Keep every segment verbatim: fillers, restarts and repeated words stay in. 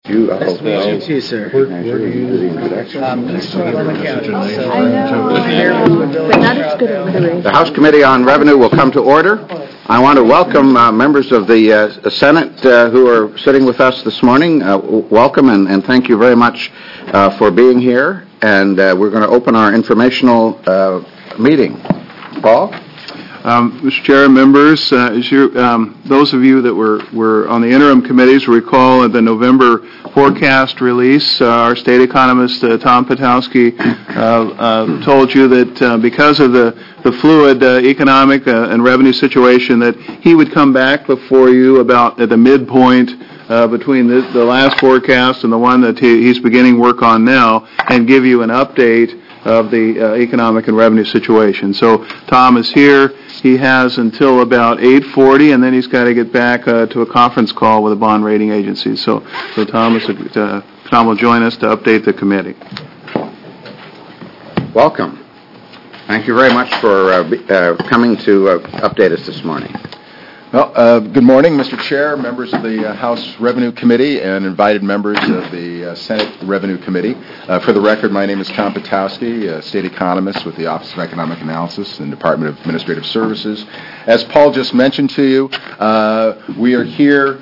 You, uh, nice to meet you too, sir. Where, where are you the introduction? Um, East Sonoma County. So, I know, but not as good as the The House Committee on Revenue will come to order. I want to welcome uh, members of the uh, Senate uh, who are sitting with us this morning. Uh, w- welcome and, and thank you very much uh, for being here. And uh, we're going to open our informational uh, meeting. Paul? Um, Mister Chair, members, uh, as you, um, those of you that were, were on the interim committees recall the November forecast release, uh, our state economist, uh, Tom Patowski, uh, uh, told you that uh, because of the, the fluid uh, economic uh, and revenue situation that he would come back before you about at the midpoint uh, between the, the last forecast and the one that he, he's beginning work on now and give you an update of the uh, economic and revenue situation. So Tom is here. He has until about eight forty, and then he's got to get back uh, to a conference call with the bond rating agencies. So, so Tom, is a, uh, Tom will join us to update the committee. Welcome. Thank you very much for uh, b- uh, coming to uh, update us this morning. Well, uh, good morning, Mister Chair, members of the uh, House Revenue Committee, and invited members of the uh, Senate Revenue Committee. Uh, for the record, my name is Tom Patowski, uh, state economist with the Office of Economic Analysis and Department of Administrative Services. As Paul just mentioned to you, uh, we are here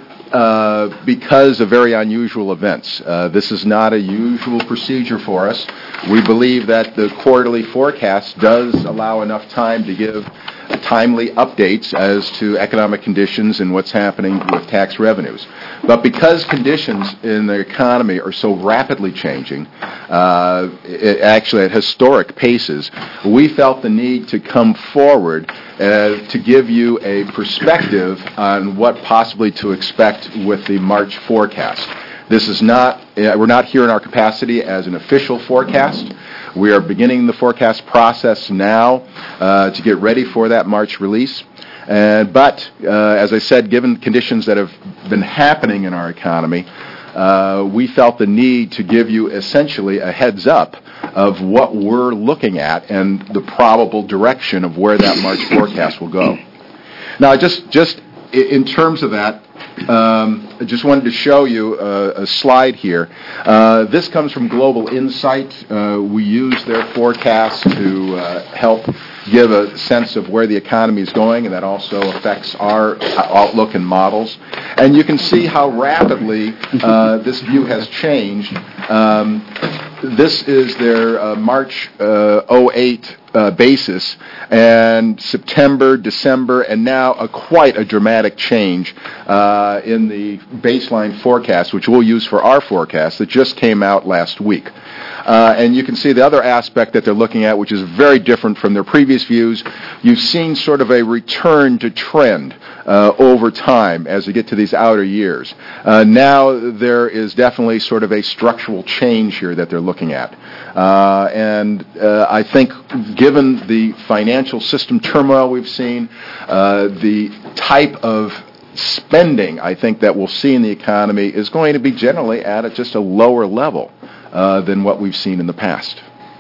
Uh, because of very unusual events. Uh, this is not a usual procedure for us. We believe that the quarterly forecast does allow enough time to give timely updates as to economic conditions and what's happening with tax revenues. But because conditions in the economy are so rapidly changing, uh, it, actually at historic paces, we felt the need to come forward uh, to give you a perspective on what possibly to expect with the March forecast. This is not, uh, we're not here in our capacity as an official forecast. We are beginning the forecast process now uh, to get ready for that March release. Uh, but, uh, as I said, given conditions that have been happening in our economy, uh, we felt the need to give you essentially a heads up of what we're looking at and the probable direction of where that March forecast will go. Now, just, just in terms of that, Um, I just wanted to show you a, a slide here. Uh, this comes from Global Insight. Uh, we use their forecast to uh, help give a sense of where the economy is going, and that also affects our outlook and models. And you can see how rapidly uh, this view has changed. Um, this is their uh, March uh, oh eight Uh, basis, and September, December, and now a quite a dramatic change uh, in the baseline forecast, which we'll use for our forecast that just came out last week. Uh, and you can see the other aspect that they're looking at, which is very different from their previous views. You've seen sort of a return to trend uh, over time as we get to these outer years. Uh, now there is definitely sort of a structural change here that they're looking at. Uh, and uh, I think given the financial system turmoil we've seen, uh, the type of spending I think that we'll see in the economy is going to be generally at a, just a lower level uh, than what we've seen in the past.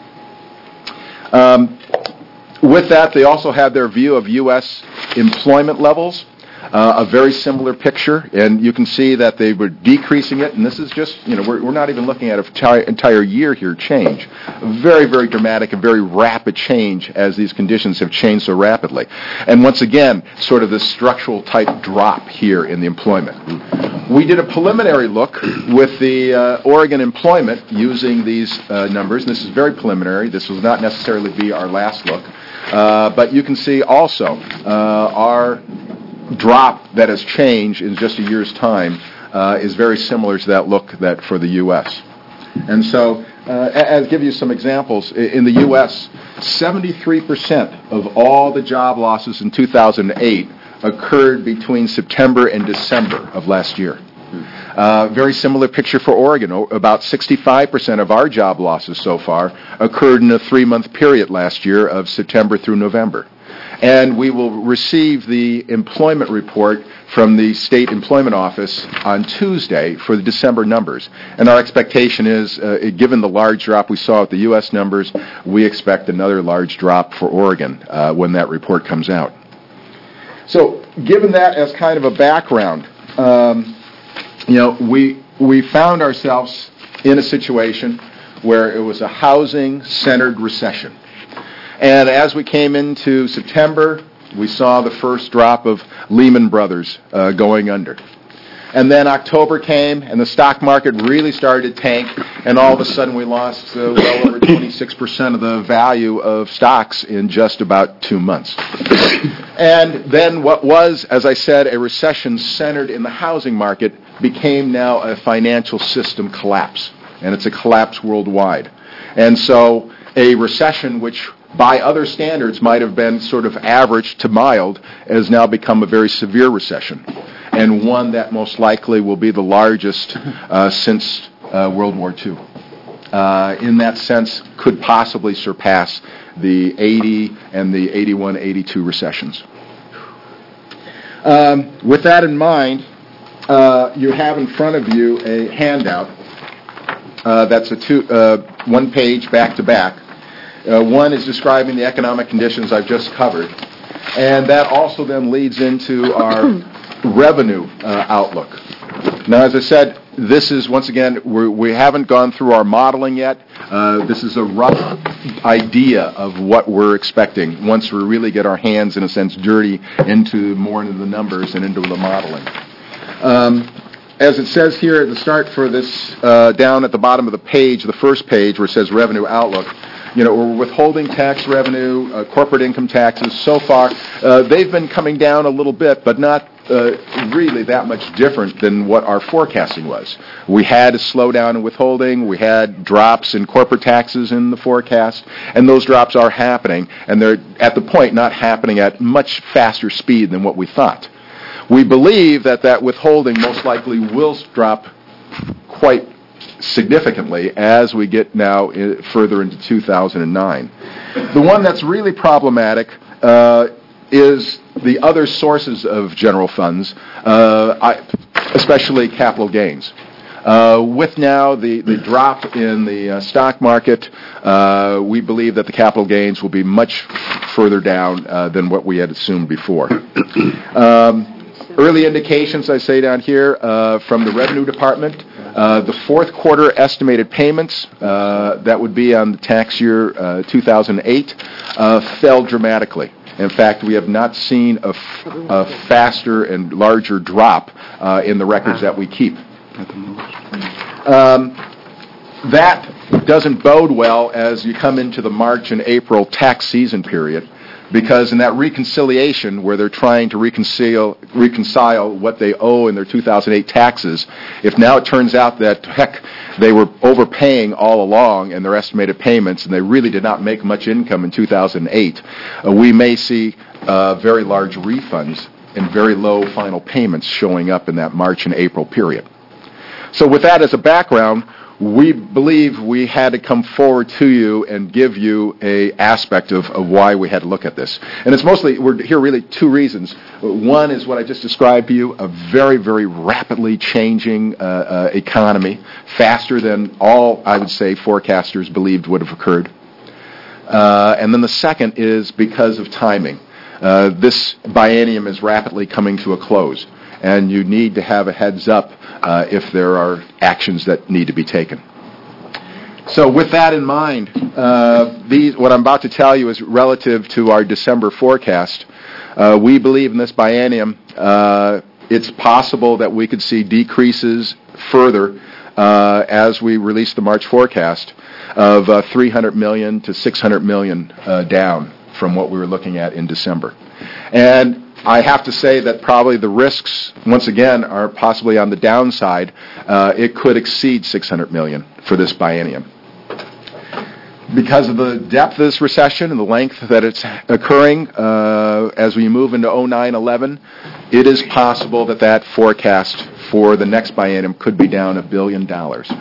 Um, with that, they also have their view of U S employment levels. Uh, a very similar picture, and you can see that they were decreasing it, and this is just, you know, we're, we're not even looking at an entire, entire year here change. A very, very dramatic and very rapid change as these conditions have changed so rapidly. And once again, sort of this structural type drop here in the employment. We did a preliminary look with the uh, Oregon employment using these uh, numbers, and this is very preliminary. This will not necessarily be our last look. Uh, but you can see also uh, our drop that has changed in just a year's time uh, is very similar to that look that for the U S. And so, uh, I'll give you some examples. In the U S, seventy-three percent of all the job losses in two thousand eight occurred between September and December of last year. Uh, very similar picture for Oregon. About sixty-five percent of our job losses so far occurred in a three-month period last year of September through November. And we will receive the employment report from the State Employment Office on Tuesday for the December numbers. And our expectation is, uh, given the large drop we saw at the U S numbers, we expect another large drop for Oregon uh, when that report comes out. So given that as kind of a background, um, you know, we we found ourselves in a situation where it was a housing-centered recession. And as we came into September, we saw the first drop of Lehman Brothers uh, going under. And then October came, and the stock market really started to tank, and all of a sudden we lost uh, well over twenty-six percent of the value of stocks in just about two months. And then what was, as I said, a recession centered in the housing market became now a financial system collapse, and it's a collapse worldwide. And so a recession which by other standards might have been sort of average to mild has now become a very severe recession, and one that most likely will be the largest uh, since uh, World War Two. Uh, in that sense, could possibly surpass the eighty and the eighty-one eighty-two recessions. Um, with that in mind, uh, you have in front of you a handout uh, that's a two, uh, one page back to back. Uh, one is describing the economic conditions I've just covered, and that also then leads into our revenue uh, outlook. Now, as I said, this is, once again, we're, we haven't gone through our modeling yet. Uh, this is a rough idea of what we're expecting once we really get our hands, in a sense, dirty into more into the numbers and into the modeling. Um, as it says here at the start for this, uh, down at the bottom of the page, the first page where it says revenue outlook, you know, we're withholding tax revenue, uh, corporate income taxes. So far, uh, they've been coming down a little bit, but not uh, really that much different than what our forecasting was. We had a slowdown in withholding. We had drops in corporate taxes in the forecast, and those drops are happening, and they're at the point not happening at much faster speed than what we thought. We believe that that withholding most likely will drop quite significantly as we get now in, further into two thousand nine. The one that's really problematic uh, is the other sources of general funds, uh, I, especially capital gains. Uh, with now the, the drop in the uh, stock market, uh, we believe that the capital gains will be much further down uh, than what we had assumed before. Um, early indications, I say down here, uh, from the Revenue Department. Uh, the fourth quarter estimated payments, uh, that would be on the tax year uh, two thousand eight, uh, fell dramatically. In fact, we have not seen a, f- a faster and larger drop uh, in the records that we keep. Um, that doesn't bode well as you come into the March and April tax season period, because in that reconciliation where they're trying to reconcile reconcile what they owe in their two thousand eight taxes, if now it turns out that, heck, they were overpaying all along in their estimated payments and they really did not make much income in two thousand eight, uh, we may see uh, very large refunds and very low final payments showing up in that March and April period. So with that as a background, we believe we had to come forward to you and give you a aspect of, of why we had to look at this. And it's mostly, we're here really two reasons. One is what I just described to you, a very, very rapidly changing uh, uh, economy, faster than all, I would say, forecasters believed would have occurred. Uh, and then the second is because of timing. Uh, this biennium is rapidly coming to a close, and you need to have a heads up uh, if there are actions that need to be taken. So with that in mind, uh, these, what I'm about to tell you is relative to our December forecast. Uh, we believe in this biennium, uh, it's possible that we could see decreases further uh, as we release the March forecast of uh, three hundred million to six hundred million uh, down from what we were looking at in December. And I have to say that probably the risks, once again, are possibly on the downside. Uh, it could exceed six hundred million dollars for this biennium. Because of the depth of this recession and the length that it's occurring uh, as we move into oh nine eleven, it is possible that that forecast for the next biennium could be down a billion dollars.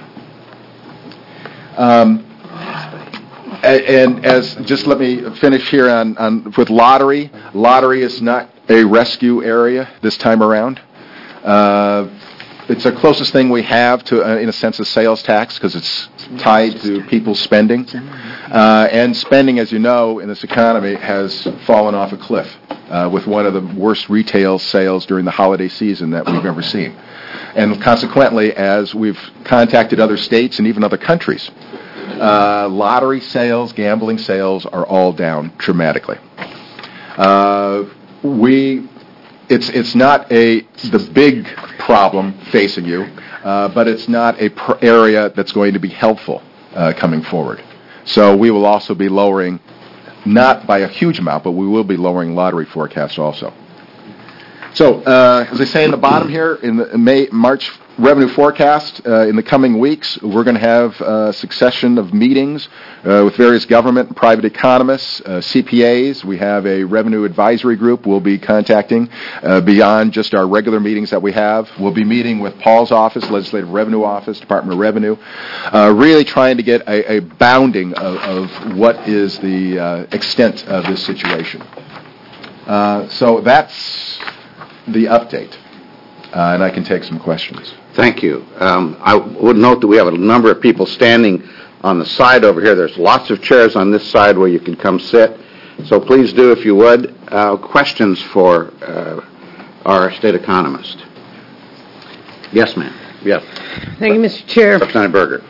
Um, And as, just let me finish here on, on with lottery. Lottery is not a rescue area this time around. Uh, it's the closest thing we have to, uh, in a sense, a sales tax because it's tied to people's spending. Uh, and spending, as you know, in this economy has fallen off a cliff uh, with one of the worst retail sales during the holiday season that we've ever seen. And consequently, as we've contacted other states and even other countries, uh, lottery sales, gambling sales are all down dramatically. Uh, we, it's it's not a the big problem facing you, uh, but it's not a pr- area that's going to be helpful uh, coming forward. So we will also be lowering, not by a huge amount, but we will be lowering lottery forecasts also. So, uh, as I say in the bottom here, in the May, March revenue forecast, uh, in the coming weeks, we're going to have a succession of meetings uh, with various government and private economists, uh, C P As. We have a revenue advisory group we'll be contacting uh, beyond just our regular meetings that we have. We'll be meeting with Paul's office, Legislative Revenue Office, Department of Revenue, uh, really trying to get a, a bounding of, of what is the uh, extent of this situation. Uh, so that's the update, uh, and I can take some questions. Thank you. Um, I would note that we have a number of people standing on the side over here. There's lots of chairs on this side where you can come sit. So please do, if you would. Uh, questions for uh, our state economist? Yes, ma'am. Yes. Thank you, Mister Chair. Representative Berger.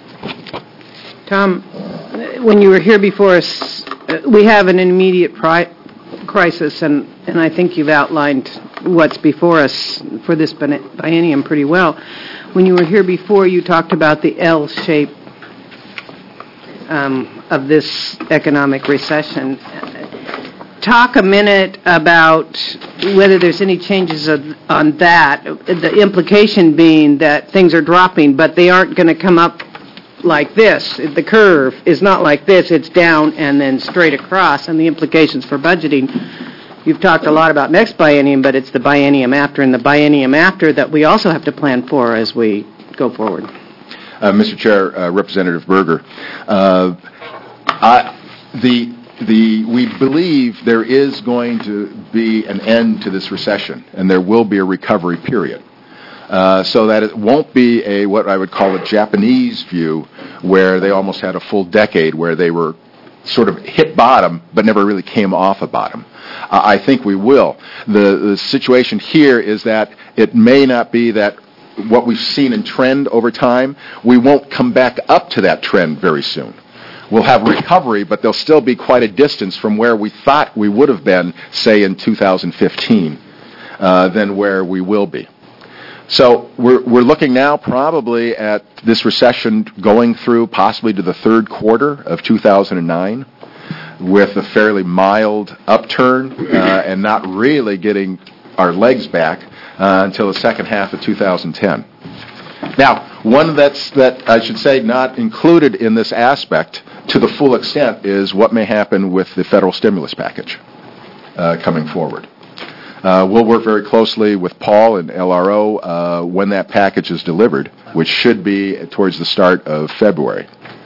Tom, when you were here before us, uh, we have an immediate pri- crisis, and, and I think you've outlined what's before us for this biennium pretty well. When you were here before, you talked about the L shape um, of this economic recession. Talk a minute about whether there's any changes of, on that, the implication being that things are dropping, but they aren't going to come up like this. The curve is not like this. It's down and then straight across, and the implications for budgeting. You've talked a lot about next biennium, but it's the biennium after and the biennium after that we also have to plan for as we go forward. Uh, Mister Chair, uh, Representative Berger, uh, I, the the we believe there is going to be an end to this recession, and there will be a recovery period. Uh, so that it won't be a what I would call a Japanese view, where they almost had a full decade where they were sort of hit bottom but never really came off a bottom. Uh, I think we will. The, the situation here is that it may not be that what we've seen in trend over time, we won't come back up to that trend very soon. We'll have recovery, but there'll still be quite a distance from where we thought we would have been, say, in two thousand fifteen, uh, than where we will be. So we're we're looking now probably at this recession going through possibly to the third quarter of two thousand nine with a fairly mild upturn uh, and not really getting our legs back uh, until the second half of two thousand ten. Now, one that's that I should say not included in this aspect to the full extent is what may happen with the federal stimulus package uh, coming forward. Uh, we'll work very closely with Paul and L R O uh, when that package is delivered, which should be towards the start of February.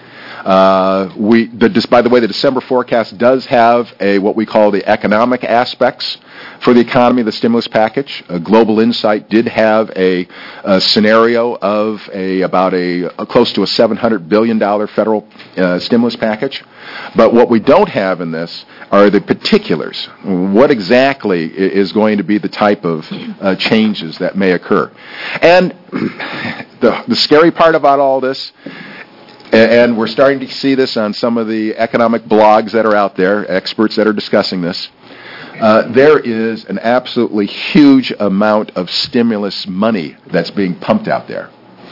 Uh, we, the, by the way, the December forecast does have a what we call the economic aspects for the economy of the stimulus package. Uh, Global Insight did have a, a scenario of a about a, a close to a seven hundred billion dollars federal uh, stimulus package. But what we don't have in this are the particulars. What exactly is going to be the type of uh, changes that may occur? And the, the scary part about all this, and we're starting to see this on some of the economic blogs that are out there, experts that are discussing this, uh, there is an absolutely huge amount of stimulus money that's being pumped out there.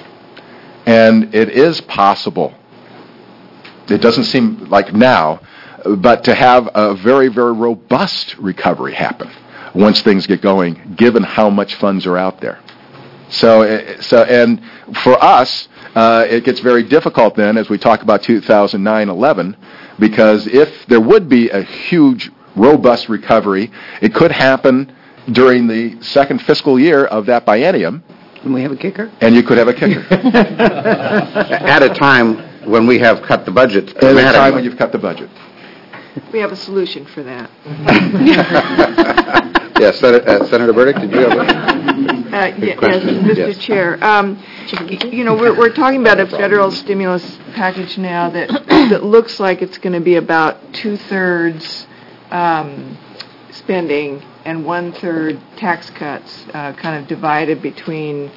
And it is possible, it doesn't seem like now, but to have a very, very robust recovery happen once things get going, given how much funds are out there. So, so and for us, uh, it gets very difficult then as we talk about two thousand nine eleven, because if there would be a huge, robust recovery, it could happen during the second fiscal year of that biennium. And we have a kicker? And you could have a kicker. At a time when we have cut the budget. At a time when you've cut the budget. We have a solution for that. Yes, Senator, uh, Senator Burdick, did you have a, Uh, a yes, question? Mister Yes. Chair. Um, y- you know, we're, we're talking about a federal stimulus package now that that looks like it's going to be about two-thirds um, spending and one-third tax cuts, uh, kind of divided between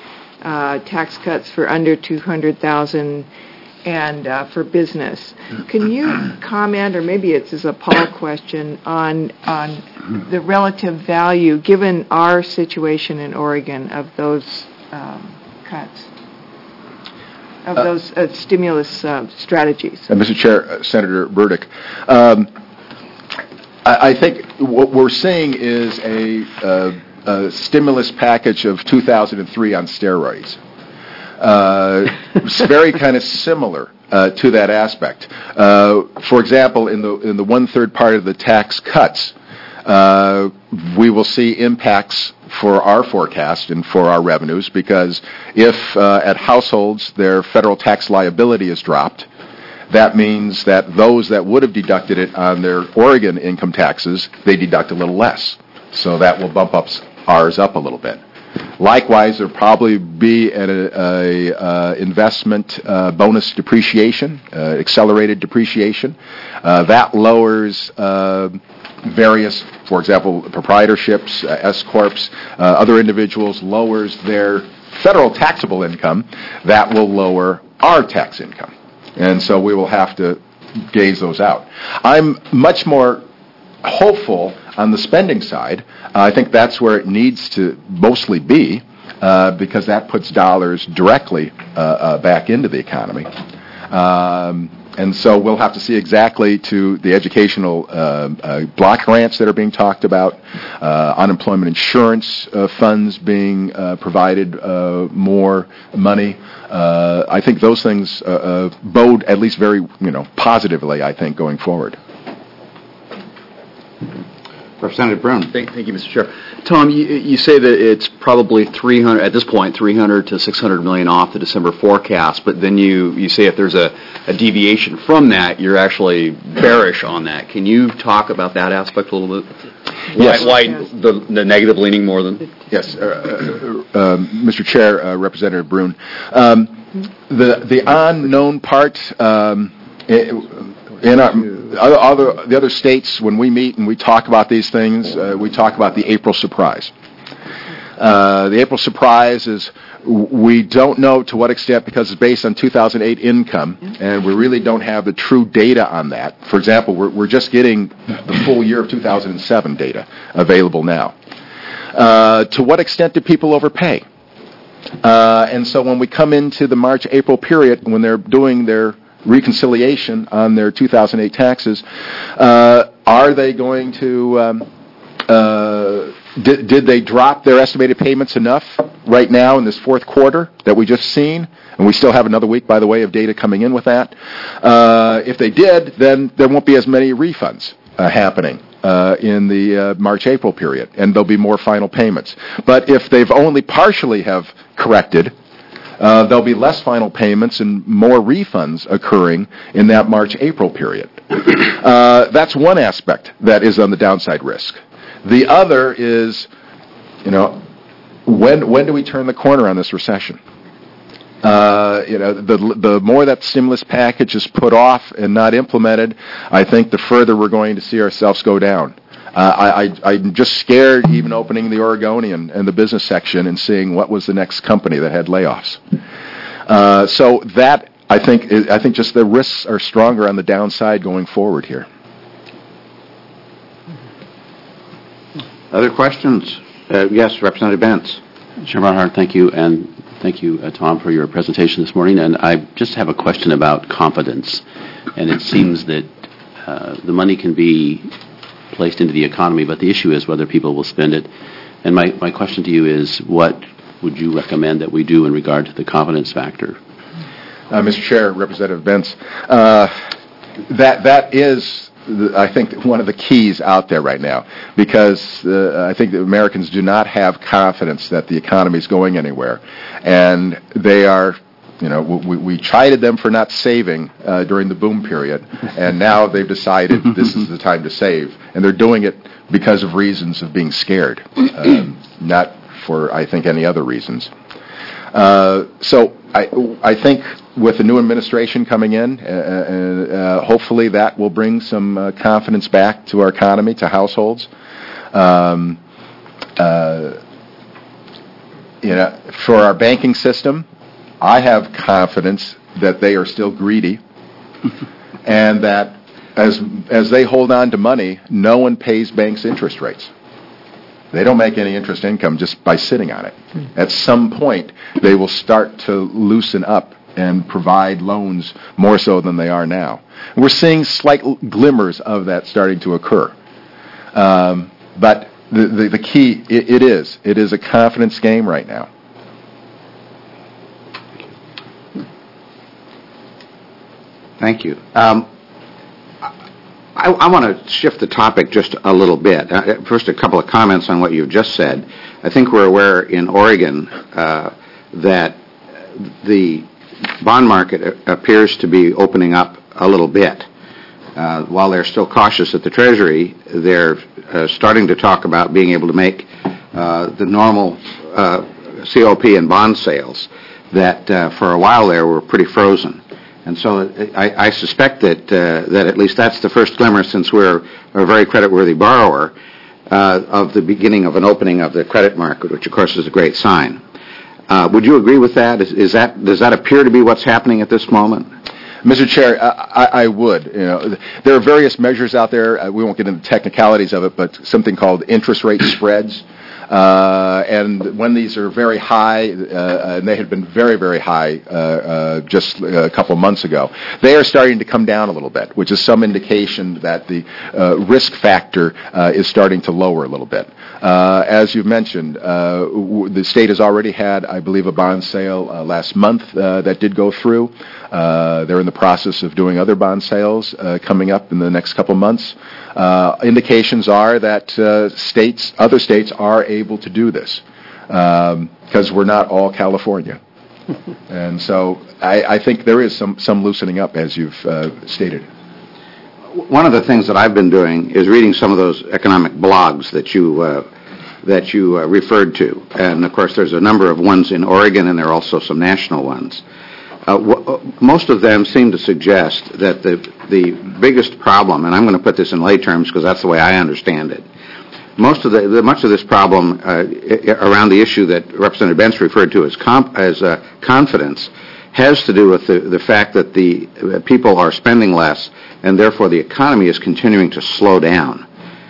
uh, tax cuts for under two hundred thousand and uh, for business. Can you comment, or maybe it's as a Paul question, on on the relative value, given our situation in Oregon, of those um, cuts, of Uh, those uh, stimulus uh, strategies? Uh, Mister Chair, uh, Senator Burdick, um, I, I think what we're seeing is a, uh, a stimulus package of two thousand three on steroids. Uh, it's very kind of similar uh, to that aspect. Uh, for example, in the in the one-third part of the tax cuts, uh, we will see impacts for our forecast and for our revenues, because if uh, at households their federal tax liability is dropped, that means that those that would have deducted it on their Oregon income taxes, they deduct a little less. So that will bump up ours up a little bit. Likewise, there'll probably be an a, a, uh, investment uh, bonus depreciation, uh, accelerated depreciation. Uh, that lowers uh, various, for example, proprietorships, uh, S-corps, uh, other individuals, lowers their federal taxable income. That will lower our tax income. And so we will have to gaze those out. I'm much more hopeful on the spending side. Uh, I think that's where it needs to mostly be, uh, because that puts dollars directly uh, uh, back into the economy. Um, and so we'll have to see exactly to the educational uh, uh, block grants that are being talked about, uh, unemployment insurance uh, funds being uh, provided uh, more money. Uh, I think those things uh, uh, bode at least very, you know, positively, I think, going forward. Representative Brune. Thank, thank you, Mister Chair. Tom, you, you say that it's probably three hundred at this point, three hundred to six hundred million off the December forecast, but then you, you say if there's a, a deviation from that, you're actually bearish on that. Can you talk about that aspect a little bit? Yes. Why, why the, the negative leaning more than? Yes, uh, uh, uh, Mister Chair, uh, Representative Brune. Um, the the unknown part. Um, it, In our, other, other, the other states, when we meet and we talk about these things, uh, we talk about the April surprise. Uh, the April surprise is we don't know to what extent, because it's based on two thousand eight income, and we really don't have the true data on that. For example, we're, we're just getting the full year of two thousand seven data available now. Uh, to what extent did people overpay? Uh, and so when we come into the March-April period, when they're doing their reconciliation on their two thousand eight taxes, uh, are they going to, um, uh, did, did they drop their estimated payments enough right now in this fourth quarter that we just seen? And we still have another week, by the way, of data coming in with that. Uh, if they did, then there won't be as many refunds uh, happening uh, in the uh, March-April period, and there'll be more final payments. But if they've only partially have corrected, Uh, there'll be less final payments and more refunds occurring in that March-April period. Uh, that's one aspect that is on the downside risk. The other is, you know, when when do we turn the corner on this recession? Uh, you know, the the more that stimulus package is put off and not implemented, I think the further we're going to see ourselves go down. Uh, I, I, I'm just scared even opening the Oregonian and the business section and seeing what was the next company that had layoffs. Uh, so that, I think, I think just the risks are stronger on the downside going forward here. Other questions? Uh, yes, Representative Bentz. Chair Barnhart, thank you, and thank you, uh, Tom, for your presentation this morning. And I just have a question about confidence. And it seems that uh, the money can be placed into the economy, but the issue is whether people will spend it. And my, my question to you is, what would you recommend that we do in regard to the confidence factor? Uh, Mister Chair, Representative Bentz, uh, that that is, the, I think, one of the keys out there right now, because uh, I think that Americans do not have confidence that the economy is going anywhere, and they are. You know, we, we chided them for not saving uh, during the boom period, and now they've decided this is the time to save, and they're doing it because of reasons of being scared, um, not for, I think, any other reasons. Uh, so I, I think with the new administration coming in, uh, uh, hopefully that will bring some uh, confidence back to our economy, to households. Um, uh, you know, for our banking system, I have confidence that they are still greedy and that as as they hold on to money, no one pays banks interest rates. They don't make any interest income just by sitting on it. At some point, they will start to loosen up and provide loans more so than they are now. We're seeing slight glimmers of that starting to occur. Um, but the, the, the key, it, it is, it is a confidence game right now. Thank you. Um, I, I want to shift the topic just a little bit. Uh, first, a couple of comments on what you've just said. I think we're aware in Oregon uh, that the bond market appears to be opening up a little bit. Uh, while they're still cautious at the Treasury, they're uh, starting to talk about being able to make uh, the normal uh, C O P and bond sales that uh, for a while there were pretty frozen. And so I, I suspect that uh, that at least that's the first glimmer, since we're a very creditworthy borrower, uh, of the beginning of an opening of the credit market, which of course is a great sign. Uh, would you agree with that? Is, is that does that appear to be what's happening at this moment? Mister Chair, I, I would. You know, there are various measures out there. Uh, we won't get into the technicalities of it, but something called interest rate spreads. Uh, and when these are very high, uh, and they had been very, very high uh, uh, just a couple of months ago, they are starting to come down a little bit, which is some indication that the uh, risk factor uh, is starting to lower a little bit. Uh, as you've mentioned, uh, w- the state has already had, I believe, a bond sale uh, last month uh, that did go through. Uh, they're in the process of doing other bond sales uh, coming up in the next couple of months. Uh, indications are that uh, states, other states are able to do this because um, we're not all California. And so I, I think there is some, some loosening up, as you've uh, stated. One of the things that I've been doing is reading some of those economic blogs that you uh, that you uh, referred to. And, of course, there's a number of ones in Oregon, and there are also some national ones. Uh, w- most of them seem to suggest that the the biggest problem, and I'm going to put this in lay terms because that's the way I understand it, most of the, the much of this problem uh, around the issue that Representative Bentz referred to as comp, as uh, confidence has to do with the, the fact that the uh, people are spending less, and therefore the economy is continuing to slow down.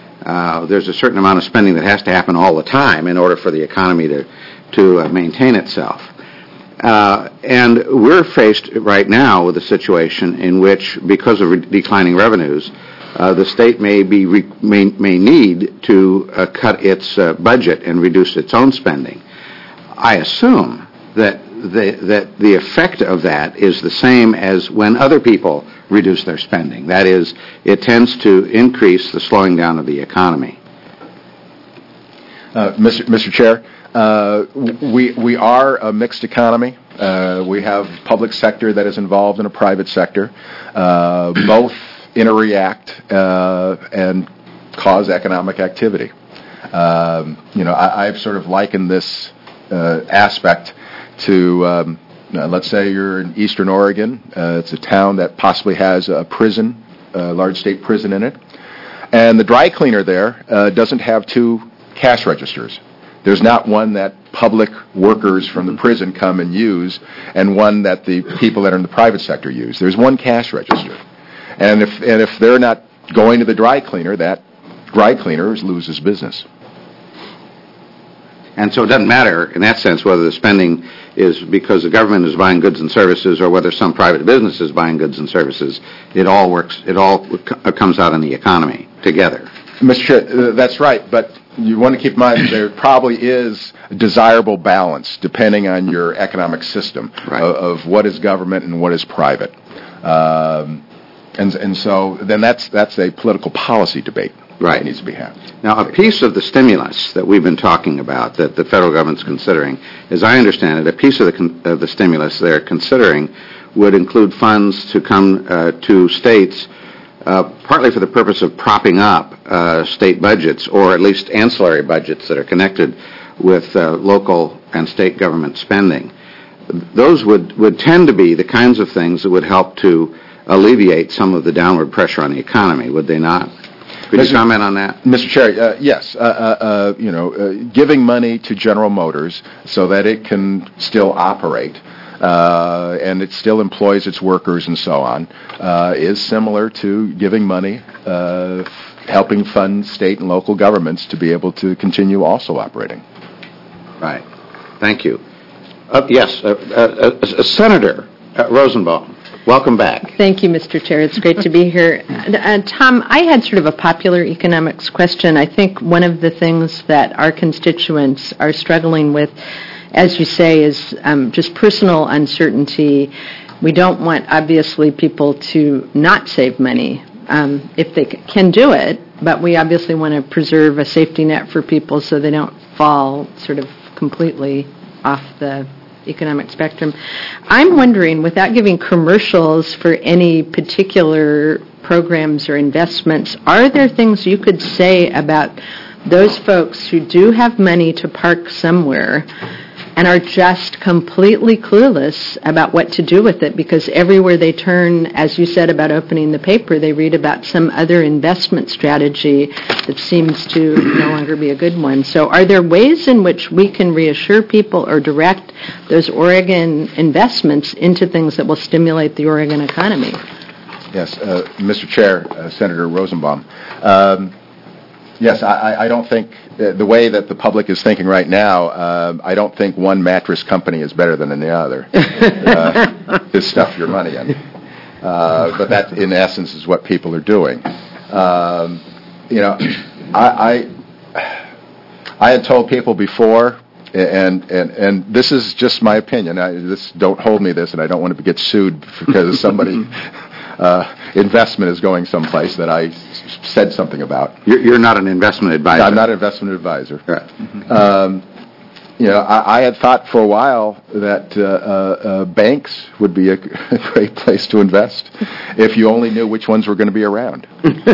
Uh, there's a certain amount of spending that has to happen all the time in order for the economy to to uh, maintain itself. Uh, and we're faced right now with a situation in which, because of re- declining revenues, uh, the state may be re- may, may need to uh, cut its uh, budget and reduce its own spending. I assume that the, that the effect of that is the same as when other people reduce their spending. That is, it tends to increase the slowing down of the economy. Uh, Mister Mister Chair, uh, we we are a mixed economy. Uh, we have public sector that is involved in a private sector. Uh, both interreact uh, and cause economic activity. Um, you know, I, I've sort of likened this uh, aspect to, um, uh, let's say you're in Eastern Oregon. Uh, it's a town that possibly has a prison, a large state prison in it, and the dry cleaner there uh, doesn't have two cash registers. There's not one that public workers from the prison come and use and one that the people that are in the private sector use. There's one cash register. And if and if they're not going to the dry cleaner, that dry cleaner loses business. And so it doesn't matter in that sense whether the spending is because the government is buying goods and services or whether some private business is buying goods and services. It all works, it all comes out in the economy together. Mister Chair, that's right, but you want to keep in mind there probably is a desirable balance depending on your economic system right. of, of what is government and what is private. Um, and and so then that's that's a political policy debate right. that needs to be had. Now, a piece of the stimulus that we've been talking about that the federal government's considering, as I understand it, a piece of the, con- of the stimulus they're considering would include funds to come uh, to states Uh, partly for the purpose of propping up uh, state budgets, or at least ancillary budgets that are connected with uh, local and state government spending. Those would, would tend to be the kinds of things that would help to alleviate some of the downward pressure on the economy, would they not? Could you Mister comment on that? Mister Chair, uh, yes, uh, uh, uh, you know, uh, giving money to General Motors so that it can still operate uh, and it still employs its workers and so on uh, is similar to giving money, uh, helping fund state and local governments to be able to continue also operating. Right. Thank you. Uh, yes, uh, uh, uh, Senator uh, Rosenbaum. Welcome back. Thank you, Mister Chair. It's great to be here. Uh, Tom, I had sort of a popular economics question. I think one of the things that our constituents are struggling with, as you say, is um, just personal uncertainty. We don't want, obviously, people to not save money um, if they c- can do it, but we obviously want to preserve a safety net for people so they don't fall sort of completely off the economic spectrum. I'm wondering, without giving commercials for any particular programs or investments, are there things you could say about those folks who do have money to park somewhere and are just completely clueless about what to do with it, because everywhere they turn, as you said about opening the paper, they read about some other investment strategy that seems to no longer be a good one. So are there ways in which we can reassure people or direct those Oregon investments into things that will stimulate the Oregon economy? Yes, uh, Mister Chair, uh, Senator Rosenbaum. Um, yes, I, I don't think uh, the way that the public is thinking right now, uh, I don't think one mattress company is better than the other uh, to stuff your money in. Uh, but that, in essence, is what people are doing. Um, you know, I, I I had told people before, and and and this is just my opinion. I, this don't hold me this, and I don't want to get sued because somebody. Uh, investment is going someplace that I s- said something about. You're, you're not an investment advisor. I'm not an investment advisor. Right. Um, you know, I, I had thought for a while that uh, uh, uh, banks would be a, a great place to invest if you only knew which ones were going to be around.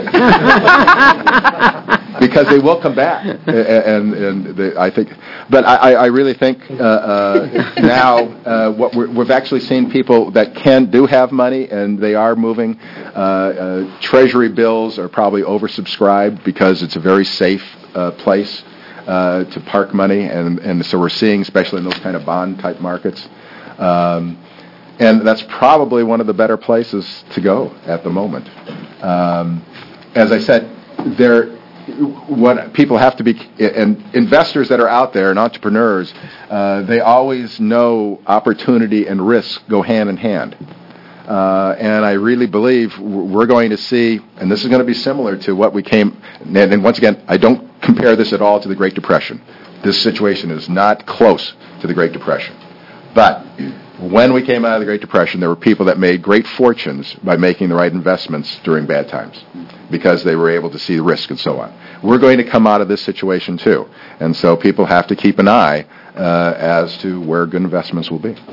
Because they will come back, and and they, I think, but I, I really think uh, uh, now uh, what we're, we've actually seen people that can do have money, and they are moving. Uh, uh, treasury bills are probably oversubscribed because it's a very safe uh, place uh, to park money, and and so we're seeing, especially in those kind of bond type markets, um, and that's probably one of the better places to go at the moment. Um, as I said, there. What people have to be, and investors that are out there and entrepreneurs, uh, they always know opportunity and risk go hand in hand. Uh, and I really believe we're going to see, and this is going to be similar to what we came, and, and once again, I don't compare this at all to the Great Depression. This situation is not close to the Great Depression. But when we came out of the Great Depression, there were people that made great fortunes by making the right investments during bad times, because they were able to see the risk and so on. We're going to come out of this situation too, and so people have to keep an eye uh, as to where good investments will be.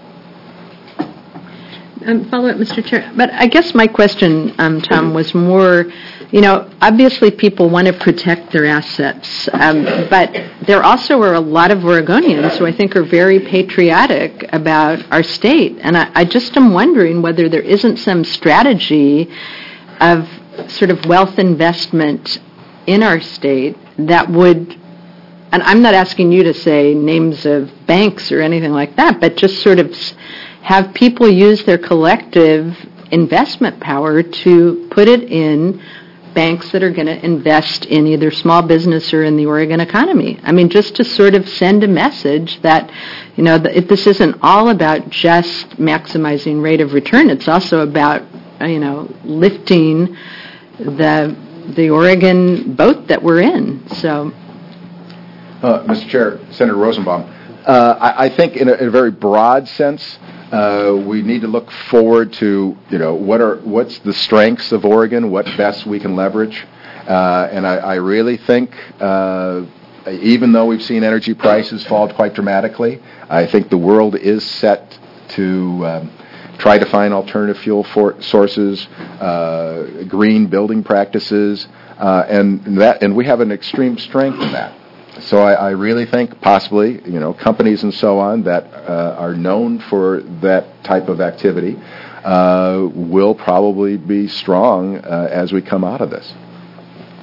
Um, follow up, Mister Chair. But I guess my question, um, Tom, was more, you know, obviously people want to protect their assets, um, but there also are a lot of Oregonians who I think are very patriotic about our state, and I, I just am wondering whether there isn't some strategy of sort of wealth investment in our state that would, and I'm not asking you to say names of banks or anything like that, but just sort of have people use their collective investment power to put it in banks that are going to invest in either small business or in the Oregon economy. I mean, just to sort of send a message that, you know, that this isn't all about just maximizing rate of return. It's also about, you know, lifting the the Oregon boat that we're in. So, uh, Mister Chair, Senator Rosenbaum, uh, I, I think in a, in a very broad sense, uh, we need to look forward to, you know, what are what's the strengths of Oregon, what best we can leverage, uh, and I, I really think, uh, even though we've seen energy prices fall quite dramatically, I think the world is set to um, try to find alternative fuel for sources, uh, green building practices, uh, and that, and we have an extreme strength in that. So I, I really think possibly, you know, companies and so on that uh, are known for that type of activity uh, will probably be strong uh, as we come out of this.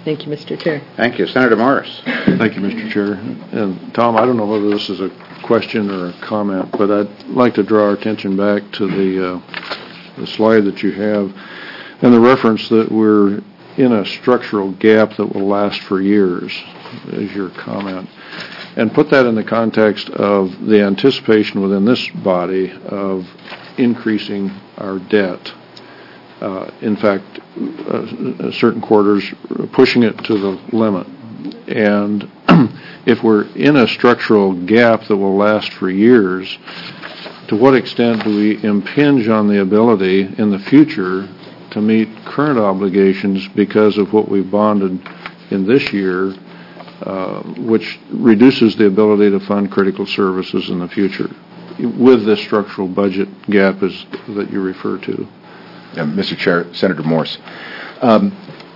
Thank you, Mister Chair. Thank you. Senator Morris. Thank you, Mister Chair. And Tom, I don't know whether this is a question or a comment, but I'd like to draw our attention back to the, uh, the slide that you have and the reference that we're in a structural gap that will last for years, is your comment. And put that in the context of the anticipation within this body of increasing our debt. Uh, in fact, uh, certain quarters pushing it to the limit. And if we're in a structural gap that will last for years, to what extent do we impinge on the ability in the future to meet current obligations because of what we've bonded in this year, uh, which reduces the ability to fund critical services in the future with this structural budget gap as, that you refer to? Yeah, Mister Chair, Senator Morse. Um,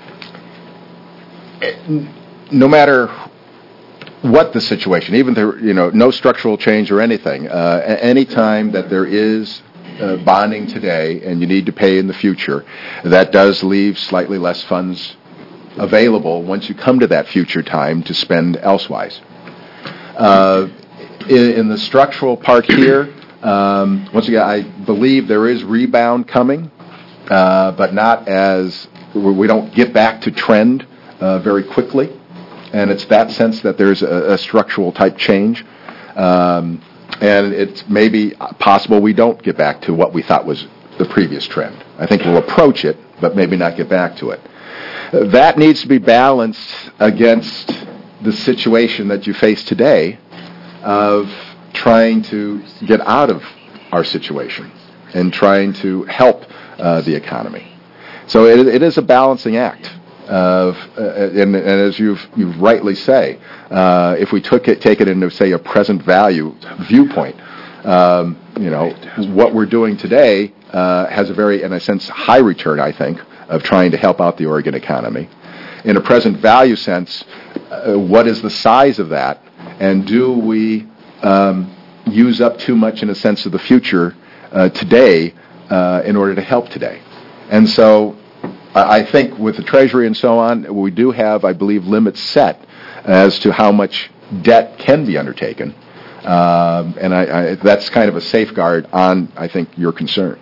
no matter what the situation, even there, you know, no structural change or anything, uh, any time that there is uh, bonding today and you need to pay in the future, that does leave slightly less funds available once you come to that future time to spend elsewise. Uh, in, in the structural part here, um, once again, I believe there is rebound coming. Uh, but not as, we don't get back to trend uh, very quickly. And it's that sense that there's a, a structural type change. Um, and it's maybe possible we don't get back to what we thought was the previous trend. I think we'll approach it, but maybe not get back to it. Uh, that needs to be balanced against the situation that you face today of trying to get out of our situation and trying to help Uh, the economy. So it, it is a balancing act of, uh, and, and as you've, you've rightly say, uh, if we took it, take it into, say, a present value viewpoint, um, you know, what we're doing today uh, has a very, in a sense, high return, I think, of trying to help out the Oregon economy. In a present value sense, uh, what is the size of that, and do we um, use up too much in a sense of the future uh, today Uh, in order to help today? And so uh, I think with the Treasury and so on, we do have, I believe, limits set as to how much debt can be undertaken. Um, and I, I, that's kind of a safeguard on, I think, your concern.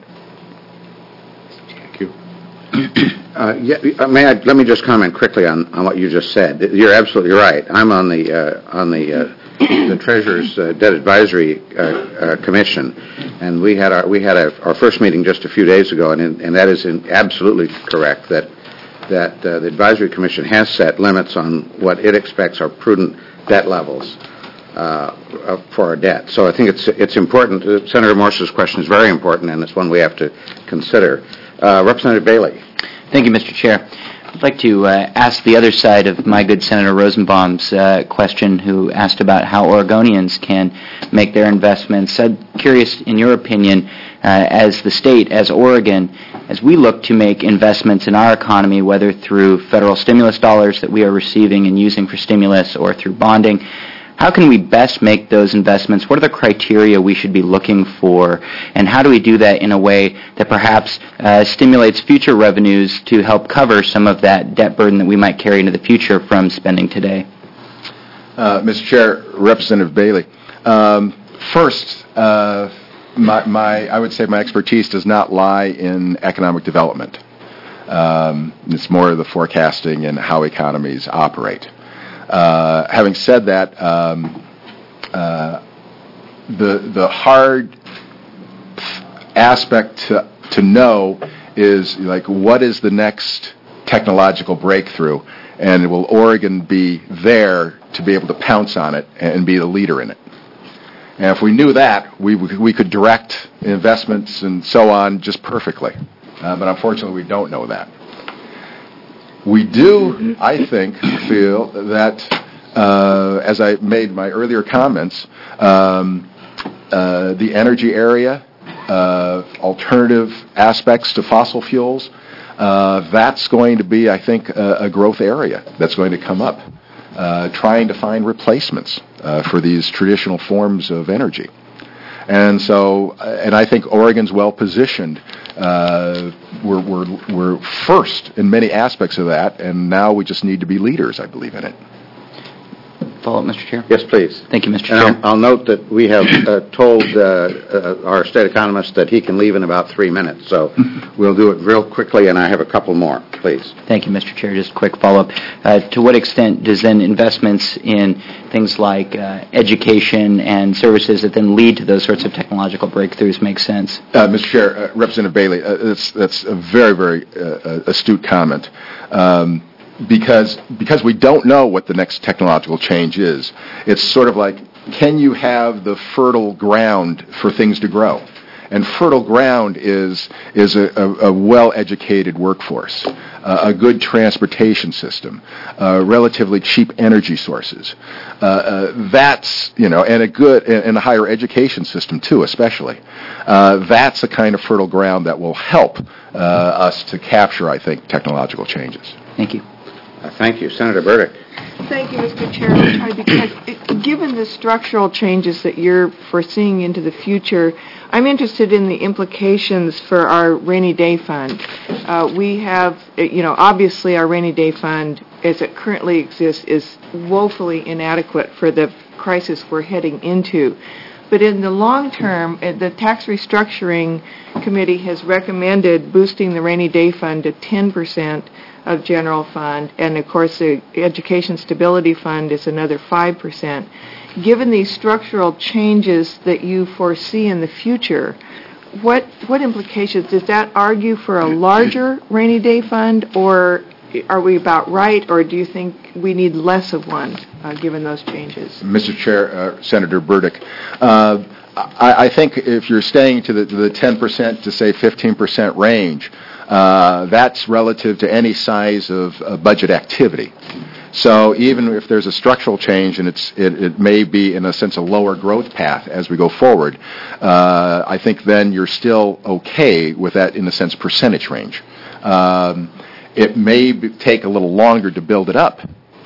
Thank you. Uh, yeah, may I, let me just comment quickly on, on what you just said. You're absolutely right. I'm on the uh, on the uh, the Treasurer's uh, Debt Advisory uh, uh, Commission, and we had our we had our, our first meeting just a few days ago, and in, and that is in absolutely correct that that uh, the Advisory Commission has set limits on what it expects are prudent debt levels uh, for our debt. So I think it's it's important. Uh, Senator Morse's question is very important, and it's one we have to consider. Uh, Representative Bailey. Thank you, Mister Chair. I'd like to uh, ask the other side of my good Senator Rosenbaum's uh, question, who asked about how Oregonians can make their investments. I'm curious, in your opinion, uh, as the state, as Oregon, as we look to make investments in our economy, whether through federal stimulus dollars that we are receiving and using for stimulus or through bonding, how can we best make those investments? What are the criteria we should be looking for? And how do we do that in a way that perhaps uh, stimulates future revenues to help cover some of that debt burden that we might carry into the future from spending today? Uh, Mister Chair, Representative Bailey. Um, first, uh, my, my, I would say my expertise does not lie in economic development. Um, it's more of the forecasting and how economies operate. Uh, having said that, um, uh, the the hard aspect to, to know is like what is the next technological breakthrough, and will Oregon be there to be able to pounce on it and be the leader in it? And if we knew that, we we could direct investments and so on just perfectly. Uh, but unfortunately, we don't know that. We do, I think, feel that, uh, as I made my earlier comments, um, uh, the energy area, uh, alternative aspects to fossil fuels, uh, that's going to be, I think, a, a growth area that's going to come up, uh, trying to find replacements uh, for these traditional forms of energy. And so, and I think Oregon's well positioned uh, we're, we're, we're first in many aspects of that, and now we just need to be leaders, I believe, in it. Follow-up, Mister Chair? Yes, please. Thank you, Mister And Chair. I'll, I'll note that we have uh, told uh, uh, our state economist that he can leave in about three minutes, so we'll do it real quickly, and I have a couple more, please. Thank you, Mister Chair. Just a quick follow-up. Uh, to what extent does then investments in things like uh, education and services that then lead to those sorts of technological breakthroughs make sense? Uh, Mister Chair, uh, Representative Bailey, uh, that's, that's a very, very uh, astute comment. Um, Because because we don't know what the next technological change is. It's sort of like, can you have the fertile ground for things to grow? And fertile ground is is a, a, a well-educated workforce, uh, a good transportation system, uh, relatively cheap energy sources. Uh, uh, that's, you know, and a good and, and a higher education system too, especially. Uh, that's a kind of fertile ground that will help uh, us to capture, I think, technological changes. Thank you. Uh, thank you. Senator Burdick. Thank you, Mister Chair. I'll try because it, given the structural changes that you're foreseeing into the future, I'm interested in the implications for our rainy day fund. Uh, we have, you know, obviously our rainy day fund as it currently exists is woefully inadequate for the crisis we're heading into. But in the long term, the Tax Restructuring Committee has recommended boosting the rainy day fund to ten percent of general fund, and of course the Education Stability Fund is another five percent. Given these structural changes that you foresee in the future, what what implications, does that argue for a larger rainy day fund, or are we about right, or do you think we need less of one, uh, given those changes? Mister Chair, uh, Senator Burdick, uh, I, I think if you're staying to the, to the ten percent to say fifteen percent range, uh, that's relative to any size of uh, budget activity. So even if there's a structural change and it's, it, it may be, in a sense, a lower growth path as we go forward, uh, I think then you're still okay with that, in a sense, percentage range. Um, it may be, take a little longer to build it up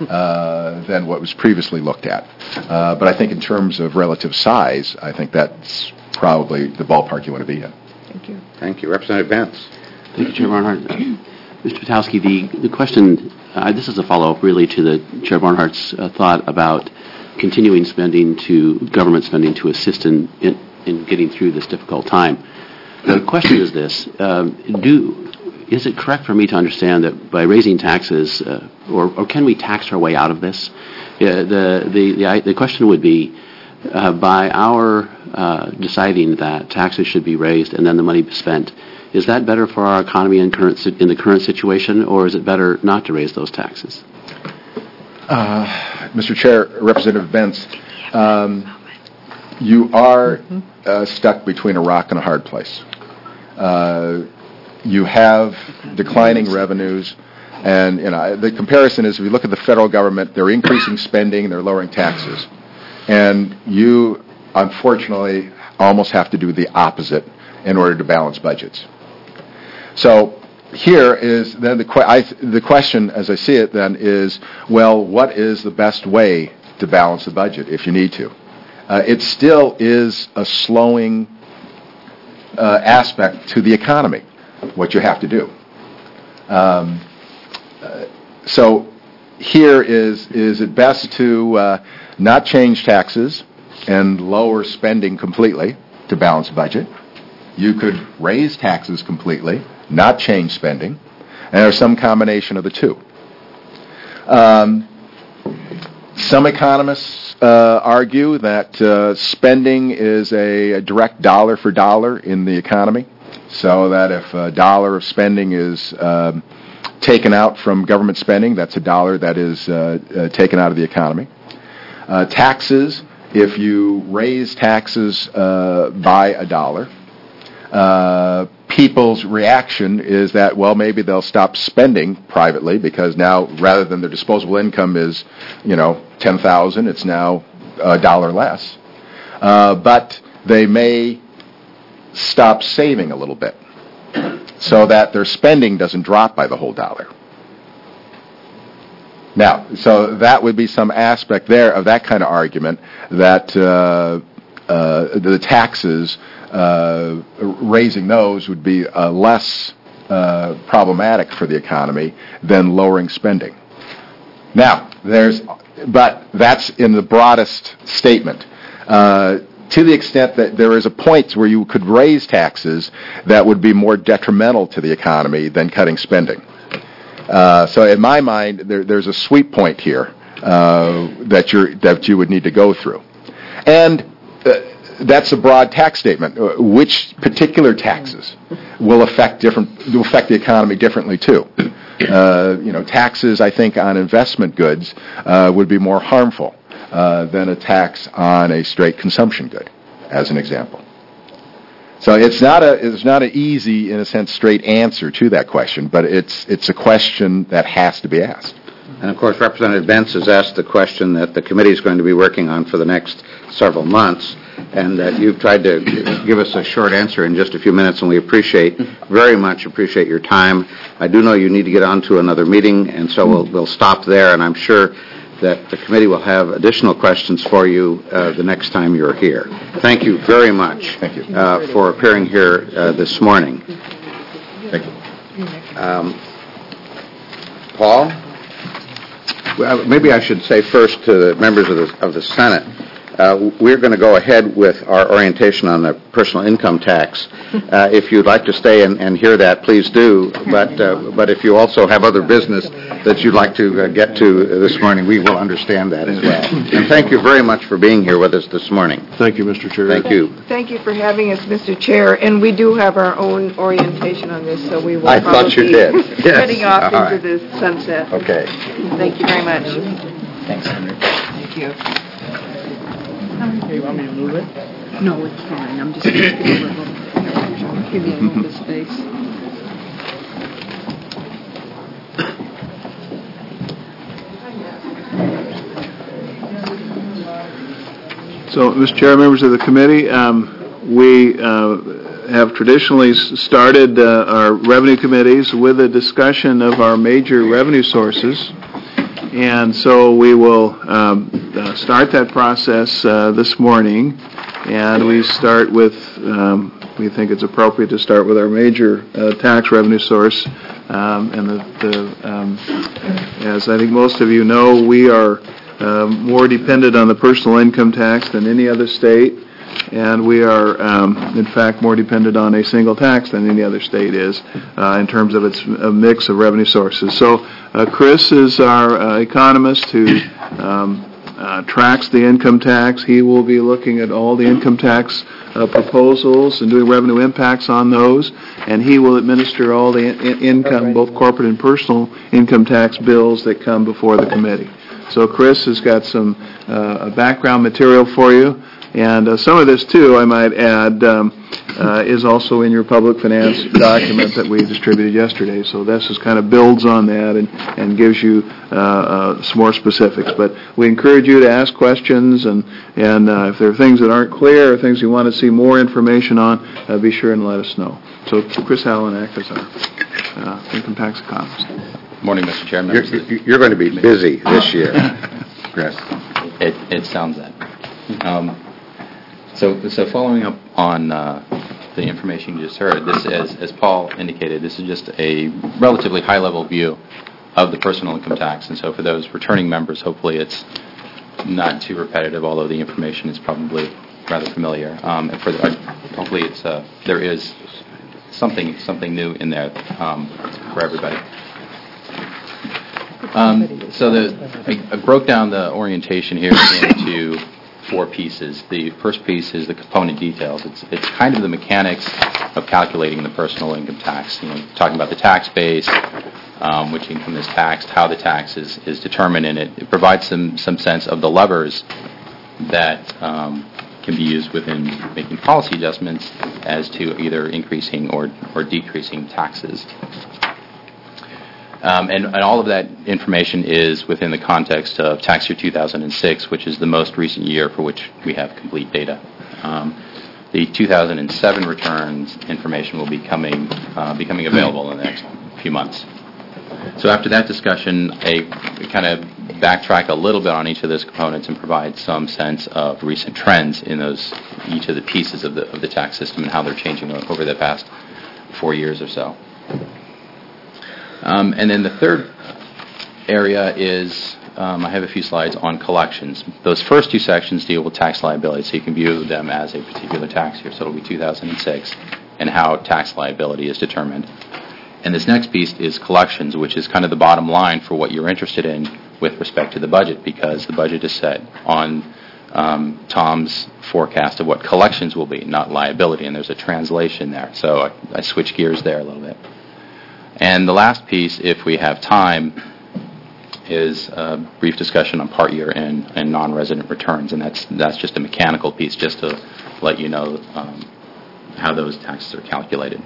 uh, than what was previously looked at. Uh, but I think in terms of relative size, I think that's probably the ballpark you want to be in. Thank you. Thank you. Representative Vance. Thank you, Chair Barnhart. Uh, Mister Patowski, the, the question, uh, this is a follow-up really to the Chair Barnhart's uh, thought about continuing spending to, government spending to assist in, in, in getting through this difficult time. The question is this, um, do, is it correct for me to understand that by raising taxes, uh, or, or can we tax our way out of this? Uh, the, the, the, the question would be, uh, by our uh, deciding that taxes should be raised and then the money spent, is that better for our economy in, current, in the current situation, or is it better not to raise those taxes? Uh, Mister Chair, Representative Bentz, um, you are uh, stuck between a rock and a hard place. Uh, you have declining revenues, and you know the comparison is if you look at the federal government, they're increasing spending, they're lowering taxes, and you, unfortunately, almost have to do the opposite in order to balance budgets. So here is then the, que- I, the question, as I see it then, is, well, what is the best way to balance the budget if you need to? Uh, it still is a slowing uh, aspect to the economy, what you have to do. Um, uh, so here is, is it best to uh, not change taxes and lower spending completely to balance the budget? You could raise taxes completely, not change spending, and there's some combination of the two. Um, some economists uh, argue that uh, spending is a, a direct dollar for dollar in the economy, so that if a dollar of spending is um, taken out from government spending, that's a dollar that is uh, uh, taken out of the economy. Uh, taxes, if you raise taxes uh, by a dollar, Uh, people's reaction is that, well, maybe they'll stop spending privately because now, rather than their disposable income is, you know, ten thousand dollars, it's now a dollar less. Uh, but they may stop saving a little bit so that their spending doesn't drop by the whole dollar. Now, so that would be some aspect there of that kind of argument that uh, uh, the taxes uh, raising those would be uh, less uh, problematic for the economy than lowering spending. Now, there's, but that's in the broadest statement. Uh, to the extent that there is a point where you could raise taxes that would be more detrimental to the economy than cutting spending. Uh, so in my mind, there, there's a sweet point here uh, that you're that you would need to go through, and uh, that's a broad tax statement. Uh, which particular taxes will affect different will affect the economy differently too? Uh, you know, taxes I think on investment goods uh, would be more harmful uh, than a tax on a straight consumption good, as an example. So it's not a it's not an easy, in a sense, straight answer to that question, but it's it's a question that has to be asked. And of course, Representative Bentz has asked the question that the committee is going to be working on for the next several months, and that you've tried to give us a short answer in just a few minutes, and we appreciate, very much appreciate your time. I do know you need to get on to another meeting, and so we'll, we'll stop there, and I'm sure that the committee will have additional questions for you uh, the next time you're here. Thank you very much Thank you. Uh, for appearing here uh, this morning. Thank you. Um, Paul? Well, maybe I should say first to the members of the, of the Senate, uh, we're going to go ahead with our orientation on the personal income tax. Uh, if you'd like to stay and, and hear that, please do. But uh, but if you also have other business that you'd like to uh, get to this morning, we will understand that as well. And thank you very much for being here with us this morning. Thank you, Mister Chair. Thank you. Thank you for having us, Mister Chair, and we do have our own orientation on this, so we will I thought probably you did. be Yes. heading off All into right. the sunset. Okay. Thank you very much. Thanks, Senator. Thank you. You want me to move it? No, it's fine. I'm just going to give you a little, give you a little bit of space. So, Mister Chair, members of the committee, um, we uh, have traditionally s- started uh, our revenue committees with a discussion of our major revenue sources. And so we will um, uh, start that process uh, this morning, and we start with, um, we think it's appropriate to start with our major uh, tax revenue source. Um, and the, the um, as I think most of you know, we are um, more dependent on the personal income tax than any other state, and we are, um, in fact, more dependent on a single tax than any other state is uh, in terms of its uh, mix of revenue sources. So uh, Chris is our uh, economist who um, uh, tracks the income tax. He will be looking at all the income tax uh, proposals and doing revenue impacts on those, and he will administer all the in- income, both corporate and personal income tax bills that come before the committee. So Chris has got some uh, background material for you. And uh, some of this, too, I might add, um, uh, is also in your public finance document that we distributed yesterday. So this is kind of builds on that and, and gives you uh, uh, some more specifics. But we encourage you to ask questions, and, and uh, if there are things that aren't clear or things you want to see more information on, uh, be sure and let us know. So Chris Hallenack is our uh, income tax economist. Morning, Mister Chair. You're, you're going to be busy this year, Chris. It, it sounds that. Um, so, so following up on uh, the information you just heard, this, as, as Paul indicated, this is just a relatively high-level view of the personal income tax. And so for those returning members, hopefully it's not too repetitive, although the information is probably rather familiar. Um, and for the, uh, hopefully it's uh, there is something something new in there um, for everybody. Um, so the, I, I broke down the orientation here into four pieces. The first piece is the component details. It's it's kind of the mechanics of calculating the personal income tax. You know, talking about the tax base, um, which income is taxed, how the tax is, is determined, and it, it provides some some sense of the levers that um, can be used within making policy adjustments as to either increasing or or decreasing taxes. Um, and, and all of that information is within the context of tax year two thousand six, which is the most recent year for which we have complete data. Um, the two thousand seven returns information will be coming, uh, becoming available in the next few months. So after that discussion, a kind of backtrack a little bit on each of those components and provide some sense of recent trends in those each of the pieces of the of the tax system and how they're changing o- over the past four years or so. Um, and then the third area is, um, I have a few slides on collections. Those first two sections deal with tax liability, so you can view them as a particular tax year. So it'll be two thousand six and how tax liability is determined. And this next piece is collections, which is kind of the bottom line for what you're interested in with respect to the budget, because the budget is set on um, Tom's forecast of what collections will be, not liability, and there's a translation there. So I, I switch gears there a little bit. And the last piece, if we have time, is a brief discussion on part year and, and non-resident returns, and that's that's just a mechanical piece, just to let you know um, how those taxes are calculated.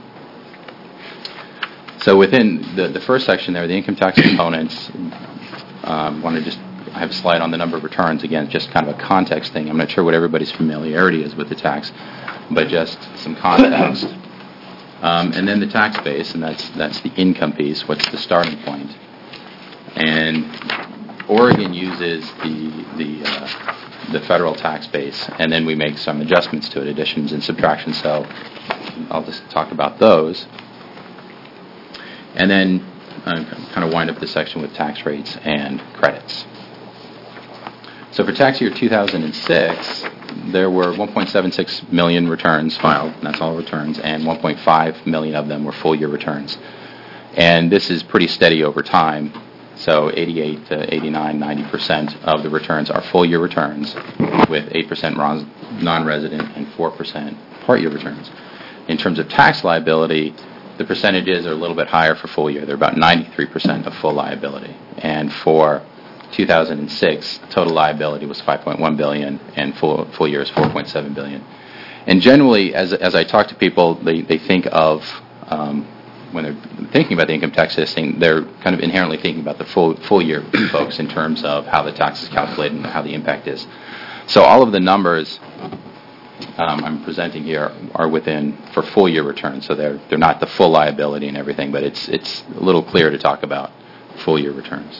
So within the, the first section there, the income tax components, um, want to just, I have a slide on the number of returns. Again, just kind of a context thing. I'm not sure what everybody's familiarity is with the tax, but just some context. Um, and then the tax base, and that's that's the income piece. What's the starting point? And Oregon uses the the uh, the federal tax base, and then we make some adjustments to it, additions and subtractions. So I'll just talk about those. And then uh, kind of wind up this section with tax rates and credits. So for tax year two thousand six, there were one point seven six million returns filed, and that's all returns, and one point five million of them were full-year returns. And this is pretty steady over time, so eighty-eight to eighty-nine, ninety percent of the returns are full-year returns, with eight percent non-resident and four percent part-year returns. In terms of tax liability, the percentages are a little bit higher for full year. They're about ninety-three percent of full liability. And for two thousand six, total liability was five point one billion dollars, and full full year is four point seven billion dollars. And generally, as as I talk to people, they, they think of, um, when they're thinking about the income tax system, they're kind of inherently thinking about the full full year folks in terms of how the tax is calculated and how the impact is. So all of the numbers Um, I'm presenting here are within for full year returns, so they're they're not the full liability and everything, but it's it's a little clear to talk about full year returns.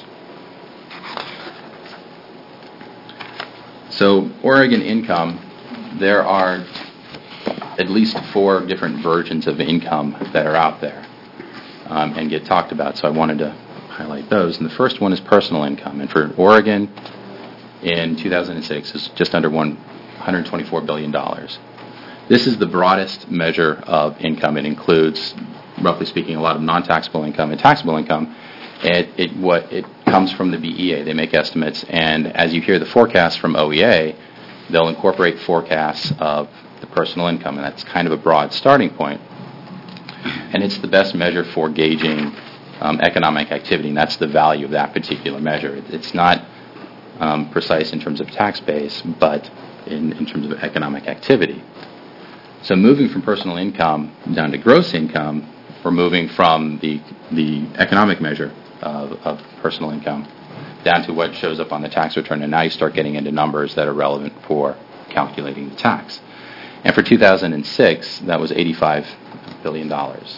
So Oregon income, there are at least four different versions of income that are out there um, and get talked about, so I wanted to highlight those. And the first one is personal income, and for Oregon in two thousand six is just under one. one hundred twenty-four billion dollars. This is the broadest measure of income. It includes, roughly speaking, a lot of non-taxable income and taxable income. It, it what it comes from the B E A. They make estimates, and as you hear the forecasts from O E A, they'll incorporate forecasts of the personal income, and that's kind of a broad starting point. And it's the best measure for gauging um, economic activity, and that's the value of that particular measure. It, it's not um, precise in terms of tax base, but In, in terms of economic activity. So moving from personal income down to gross income, we're moving from the the economic measure of, of personal income down to what shows up on the tax return, and now you start getting into numbers that are relevant for calculating the tax. And for two thousand six, that was eighty-five billion dollars.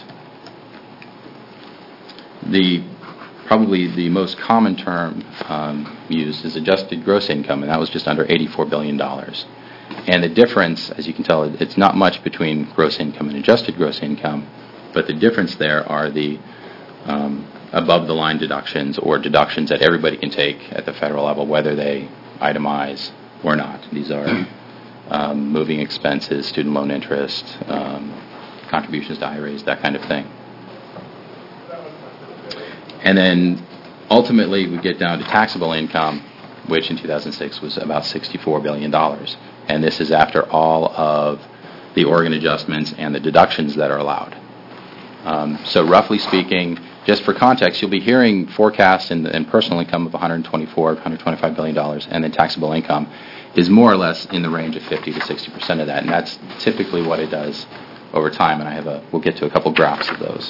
The Probably the most common term um, used is adjusted gross income, and that was just under eighty-four billion dollars. And the difference, as you can tell, it's not much between gross income and adjusted gross income, but the difference there are the um, above-the-line deductions, or deductions that everybody can take at the federal level, whether they itemize or not. These are um, moving expenses, student loan interest, um, contributions to I R As, that kind of thing. And then ultimately we get down to taxable income, which in two thousand six was about sixty-four billion dollars. And this is after all of the Oregon adjustments and the deductions that are allowed. Um, so roughly speaking, just for context, you'll be hearing forecasts in, in personal income of one hundred twenty-four, one hundred twenty-five billion dollars, and then taxable income is more or less in the range of fifty to sixty percent of that. And that's typically what it does over time. And I have a, we'll get to a couple graphs of those.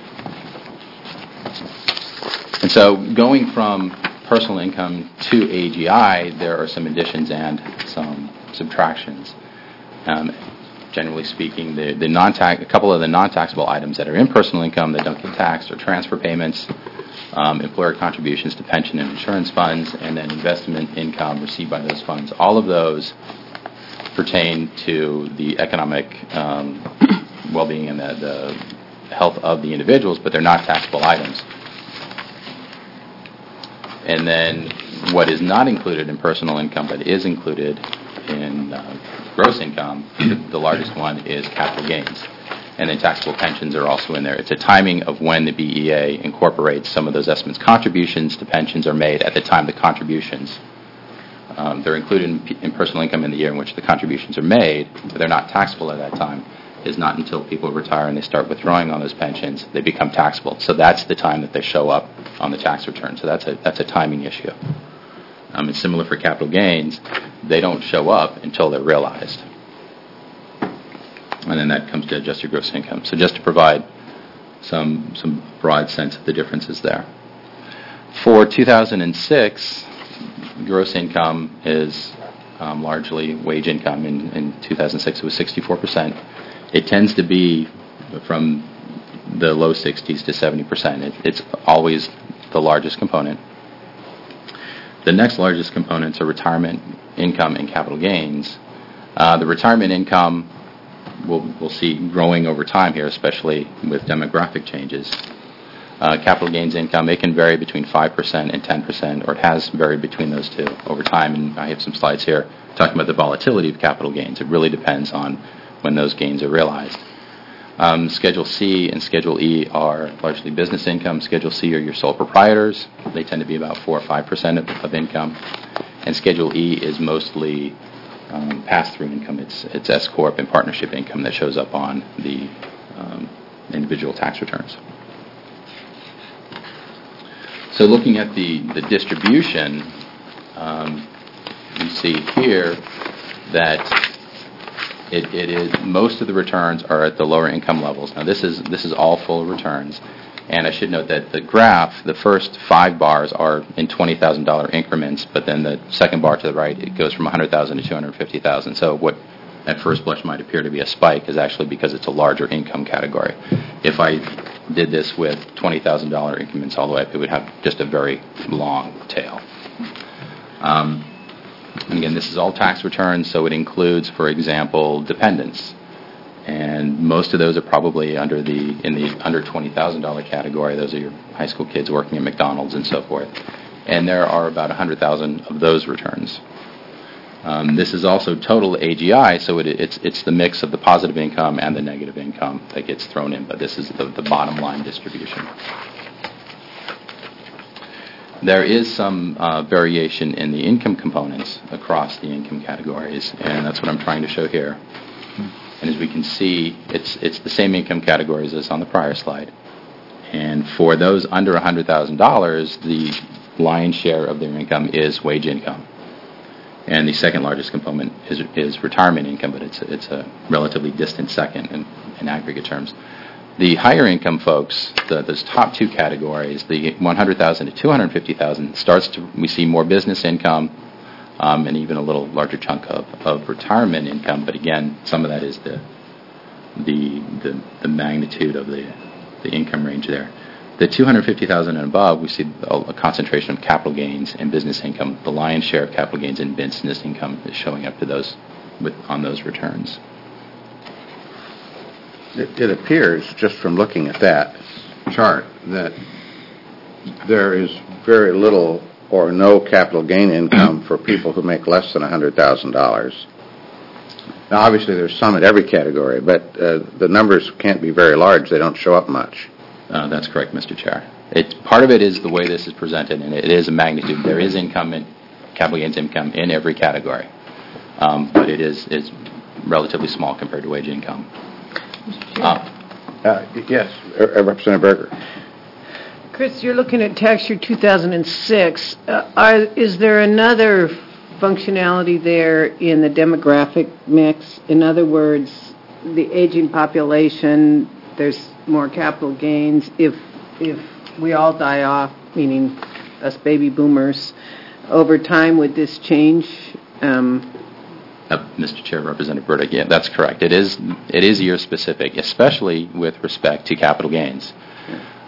And so going from personal income to A G I, there are some additions and some subtractions. Um, generally speaking, the, the non-tax, a couple of the non-taxable items that are in personal income that don't get taxed are transfer payments, um, employer contributions to pension and insurance funds, and then investment income received by those funds. All of those pertain to the economic um, well-being and the, the health of the individuals, but they're not taxable items. And then what is not included in personal income but is included in uh, gross income, the, the largest one is capital gains. And then taxable pensions are also in there. It's a timing of when the B E A incorporates some of those estimates. Contributions to pensions are made at the time the contributions. Um, they're included in, in personal income in the year in which the contributions are made, but they're not taxable at that time. Is not until people retire and they start withdrawing on those pensions, they become taxable. So that's the time that they show up on the tax return. So that's a that's a timing issue. Um, it's similar for capital gains. They don't show up until they're realized. And then that comes to adjusted gross income. So just to provide some some broad sense of the differences there. For two thousand six, gross income is um, largely wage income. In, in two thousand six, it was sixty-four percent. It tends to be from the low sixties to seventy percent. It, it's always the largest component. The next largest components are retirement income and capital gains. Uh, the retirement income we'll, we'll see growing over time here, especially with demographic changes. Uh, capital gains income, it can vary between five percent and ten percent, or it has varied between those two over time. And I have some slides here talking about the volatility of capital gains. It really depends on when those gains are realized. Um, Schedule C and Schedule E are largely business income. Schedule C are your sole proprietors. They tend to be about four or five percent of, of income. And Schedule E is mostly um, pass-through income. It's, it's S-Corp and partnership income that shows up on the um, individual tax returns. So looking at the, the distribution, um, you see here that It, it is most of the returns are at the lower income levels. Now this is this is all full returns, and I should note that the graph, the first five bars are in twenty thousand dollar increments, but then the second bar to the right, it goes from one hundred thousand to two hundred fifty thousand. So what at first blush might appear to be a spike is actually because it's a larger income category. If I did this with twenty thousand dollar increments all the way up, it would have just a very long tail. Um, And again, this is all tax returns, so it includes, for example, dependents. And most of those are probably under the in the under twenty thousand dollars category. Those are your high school kids working at McDonald's and so forth. And there are about one hundred thousand of those returns. Um, this is also total A G I, so it, it's it's the mix of the positive income and the negative income that gets thrown in, but this is the, the bottom line distribution. There is some uh, variation in the income components across the income categories, and that's what I'm trying to show here. And as we can see, it's it's the same income categories as on the prior slide. And for those under one hundred thousand dollars, the lion's share of their income is wage income. And the second largest component is is retirement income, but it's a, it's a relatively distant second in, in aggregate terms. The higher income folks, the, those top two categories, the one hundred thousand dollars to two hundred fifty thousand dollars, starts to, we see more business income um, and even a little larger chunk of, of retirement income. But again, some of that is the the the, the magnitude of the, the income range there. The two hundred fifty thousand dollars and above, we see a, a concentration of capital gains and business income. The lion's share of capital gains and business income is showing up to those with, on those returns. It, it appears, just from looking at that chart, that there is very little or no capital gain income for people who make less than one hundred thousand dollars. Now, obviously, there's some at every category, but uh, the numbers can't be very large. They don't show up much. Uh, that's correct, Mister Chair. It's, part of it is the way this is presented, and it is a magnitude. There is income, in, capital gains income in every category, um, but it is it's relatively small compared to wage income. Uh, uh, yes, uh, Representative Berger. Chris, you're looking at tax year two thousand six. Uh, are, is there another functionality there in the demographic mix? In other words, the aging population, there's more capital gains. If if we all die off, meaning us baby boomers, over time, would this change? Um, Uh, Mister Chair, Representative Burdick, yeah, that's correct. It is it is year specific, especially with respect to capital gains.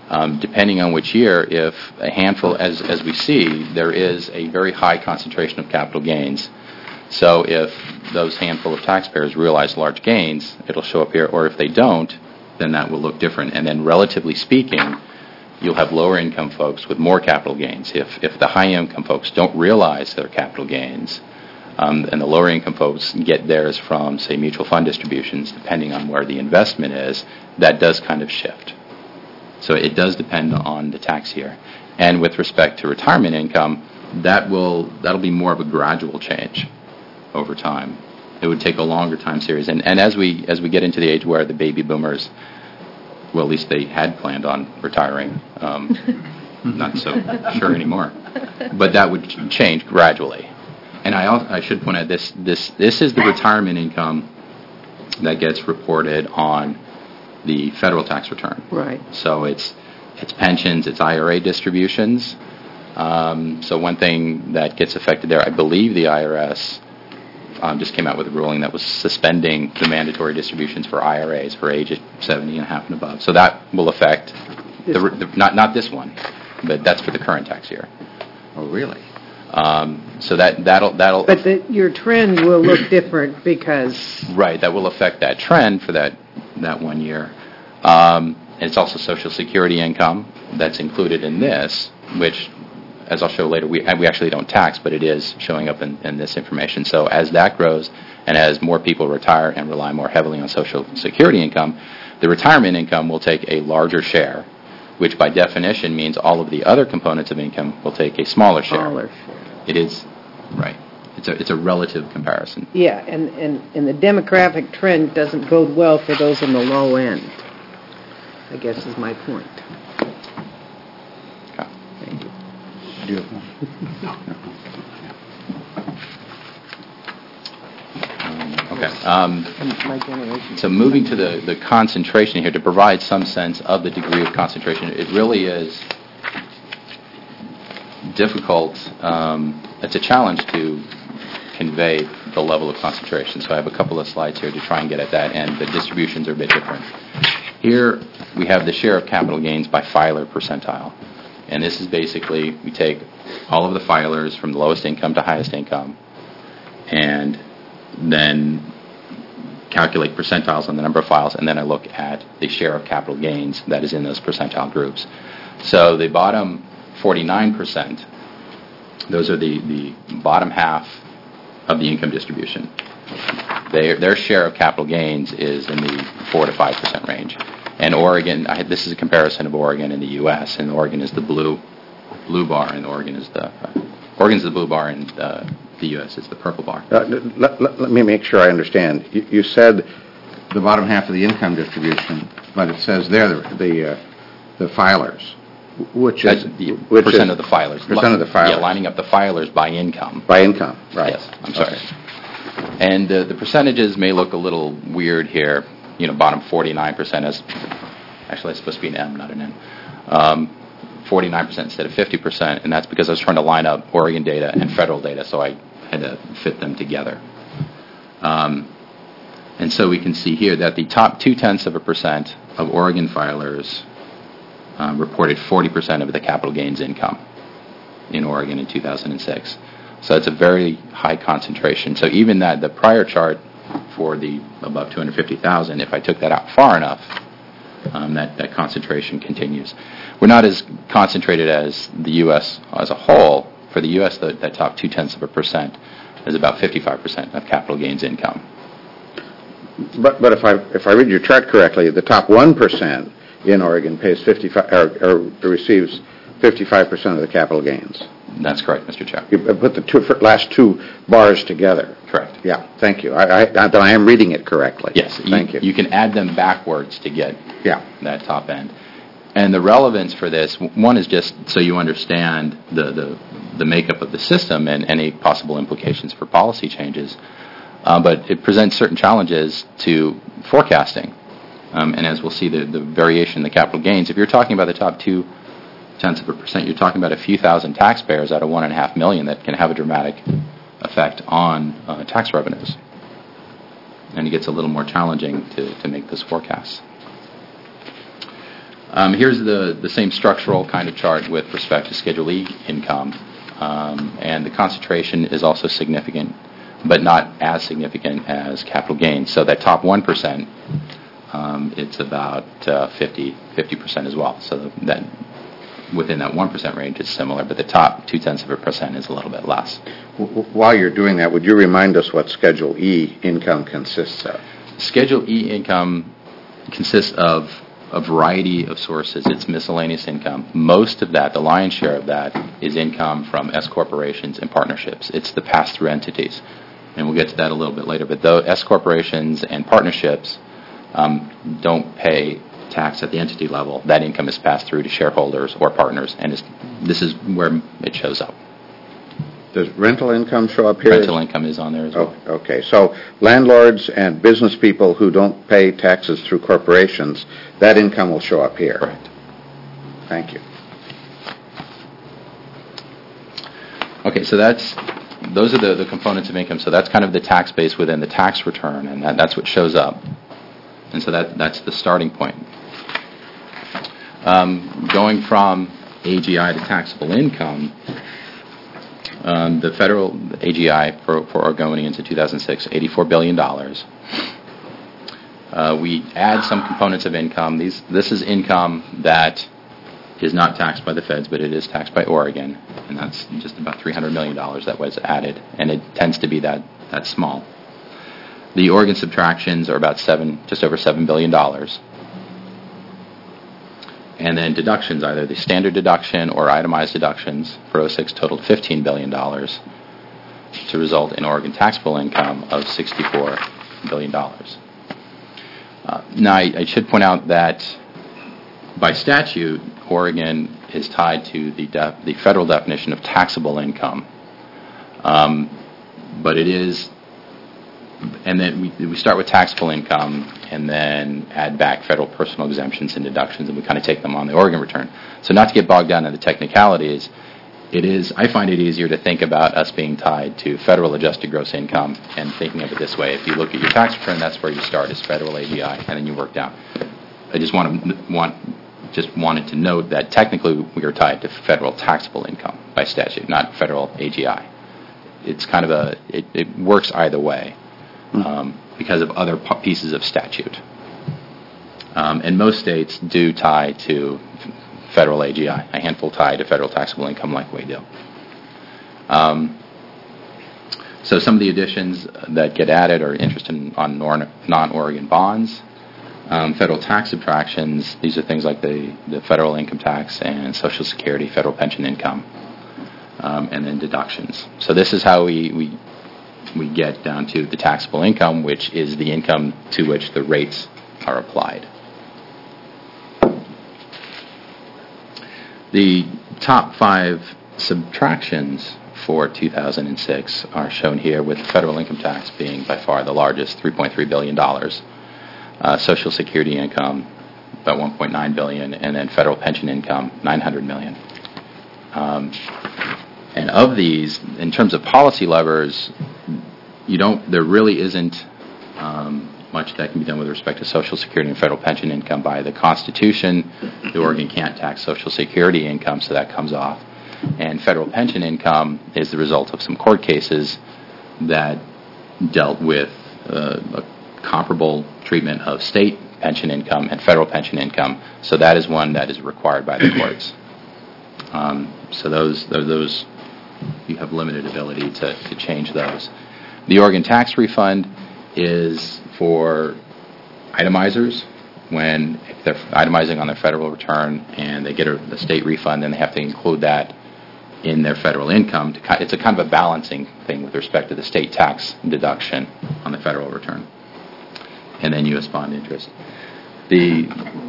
Um, depending on which year, if a handful, as, as we see, there is a very high concentration of capital gains. So if those handful of taxpayers realize large gains, it'll show up here, or if they don't, then that will look different. And then relatively speaking, you'll have lower income folks with more capital gains. If, if the high income folks don't realize their capital gains, um, and the lower income folks get theirs from, say, mutual fund distributions, depending on where the investment is, that does kind of shift. So it does depend on the tax year. And with respect to retirement income, that will, that'll be more of a gradual change over time. It would take a longer time series. And, and as we as we get into the age where the baby boomers, well, at least they had planned on retiring, um, not so sure anymore. But that would ch- change gradually. And I, also, I should point out this, this this is the retirement income that gets reported on the federal tax return. Right. So it's it's pensions, it's I R A distributions. Um, so one thing that gets affected there, I believe the I R S um, just came out with a ruling that was suspending the mandatory distributions for I R As for age seventy and a half and above. So that will affect, the, the, not not this one, but that's for the current tax year. Oh, really? Um, so that, that'll... that'll But the, your trend will look different because... Right, that will affect that trend for that, that one year. Um, and it's also Social Security income that's included in this, which, as I'll show later, we, we actually don't tax, but it is showing up in, in this information. So as that grows and as more people retire and rely more heavily on Social Security income, the retirement income will take a larger share, which by definition means all of the other components of income will take a smaller share. Smaller share. It is, right. It's a, it's a relative comparison. Yeah, and, and, and the demographic trend doesn't bode well for those on the low end, I guess is my point. Okay. Thank you. Do you have one? Okay. Um, My generation. so moving to the, the concentration here, to provide some sense of the degree of concentration, it really is difficult. Um, it's a challenge to convey the level of concentration. So I have a couple of slides here to try and get at that, and the distributions are a bit different. Here we have the share of capital gains by filer percentile. And this is basically, we take all of the filers from the lowest income to highest income, and then calculate percentiles on the number of files, and then I look at the share of capital gains that is in those percentile groups. So the bottom forty-nine percent, those are the, the bottom half of the income distribution. Their, their share of capital gains is in the four to five percent range. And Oregon, I, this is a comparison of Oregon and the U S, and Oregon is the blue blue bar, and Oregon is the uh, Oregon's the blue bar, and uh, the U S is the purple bar. Uh, let, let, let me make sure I understand. You, you said the bottom half of the income distribution, but it says there the the, uh, the filers, which That's is the which percent is of the filers. Percent of the filers. Yeah, lining up the filers by income. By income, right? Yes, I'm sorry. Okay. And uh, the percentages may look a little weird here. You know, bottom forty-nine percent is actually it's supposed to be an M, not an N. Um, forty-nine percent instead of fifty percent, and that's because I was trying to line up Oregon data and federal data, so I had to fit them together. Um, and so we can see here that the top two-tenths of a percent of Oregon filers um, reported forty percent of the capital gains income in Oregon in two thousand six. So it's a very high concentration. So even that, the prior chart for the above two hundred fifty thousand, if I took that out far enough, um, that, that concentration continues. We're not as concentrated as the U S as a whole. For the U S, the, that top two-tenths of a percent is about fifty-five percent of capital gains income. But but if I if I read your chart correctly, the top one percent in Oregon pays fifty-five or, or receives fifty-five percent of the capital gains. That's correct, Mister Chair. You put the two last two bars together. Correct. Yeah, thank you. I, I, I am reading it correctly. Yes. Thank you. You can add them backwards to get yeah. that top end. And the relevance for this, one is just so you understand the, the, the makeup of the system and any possible implications for policy changes. Uh, but it presents certain challenges to forecasting. Um, and as we'll see, the, the variation in the capital gains, if you're talking about the top two tenths of a percent, you're talking about a few thousand taxpayers out of one and a half million that can have a dramatic effect on uh, tax revenues. And it gets a little more challenging to, to make this forecast. Um, here's the, the same structural kind of chart with respect to Schedule E income, um, and the concentration is also significant, but not as significant as capital gains. So that top one percent, um, it's about uh, fifty percent as well. So that within that one percent range is similar, but the top two-tenths of a percent is a little bit less. While you're doing that, would you remind us what Schedule E income consists of? Schedule E income consists of a variety of sources. It's miscellaneous income. Most of that, the lion's share of that, is income from S corporations and partnerships. It's the pass-through entities, and we'll get to that a little bit later. But though S corporations and partnerships um, don't pay tax at the entity level, that income is passed through to shareholders or partners, and is, this is where it shows up. Does rental income show up here? Rental income is on there as well. Oh, okay, so landlords and business people who don't pay taxes through corporations, that income will show up here. Correct. Thank you. Okay, so that's those are the, the components of income. So that's kind of the tax base within the tax return, and that, that's what shows up. And so that that's the starting point. Um, going from A G I to taxable income, um, the federal A G I for, for Oregonians in two thousand six, eighty-four billion dollars. Uh, we add some components of income. These This is income that is not taxed by the feds, but it is taxed by Oregon, and that's just about three hundred million dollars that was added, and it tends to be that, that small. The Oregon subtractions are about seven, just over seven billion dollars. And then deductions, either the standard deduction or itemized deductions for oh six totaled fifteen billion dollars to result in Oregon taxable income of sixty-four billion dollars. Uh, now, I, I should point out that by statute, Oregon is tied to the de- the federal definition of taxable income. Um, but it is, and then we, we start with taxable income and then add back federal personal exemptions and deductions, and we kind of take them on the Oregon return. So not to get bogged down in the technicalities, it is, I find it easier to think about us being tied to federal adjusted gross income and thinking of it this way. If you look at your tax return, that's where you start, is federal A G I, and then you work down. I just want to want just wanted to note that technically we are tied to federal taxable income by statute, not federal A G I. It's kind of a, it, it works either way um, because of other pieces of statute. Um, and most states do tie to federal A G I, a handful tie to federal taxable income like we do. Um, so some of the additions that get added are interest in, on non-Oregon bonds, um, federal tax subtractions. These are things like the, the federal income tax and Social Security, federal pension income, um, and then deductions. So this is how we, we we get down to the taxable income, which is the income to which the rates are applied. The top five subtractions for two thousand six are shown here, with the federal income tax being by far the largest, three point three billion dollars. Uh, Social Security income, about one point nine billion dollars, and then federal pension income, nine hundred million dollars. Um, and of these, in terms of policy levers, you don't. There really isn't um, much that can be done with respect to Social Security and federal pension income. By the Constitution, the Oregon can't tax Social Security income, so that comes off. And federal pension income is the result of some court cases that dealt with uh, a comparable treatment of state pension income and federal pension income. So that is one that is required by the courts. Um, so those, those, you have limited ability to, to change those. The Oregon tax refund is for itemizers. When if they're itemizing on their federal return and they get a, a state refund, then they have to include that in their federal income. To, it's a kind of a balancing thing with respect to the state tax deduction on the federal return, and then U S bond interest. The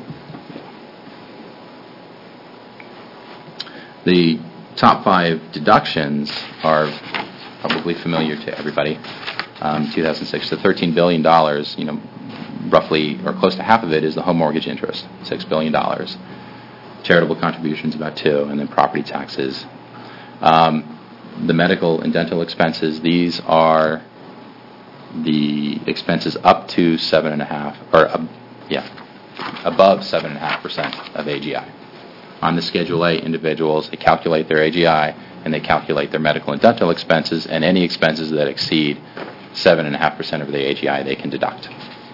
the top five deductions are probably familiar to everybody. Um, two thousand six, the thirteen billion dollars, you know, roughly or close to half of it is the home mortgage interest, six billion dollars. Charitable contributions, about two, and then property taxes. Um, the medical and dental expenses, these are the expenses up to seven and a half, or uh, yeah, above seven point five percent of A G I. On the Schedule A individuals, they calculate their A G I, and they calculate their medical and dental expenses, and any expenses that exceed seven point five percent of the A G I they can deduct.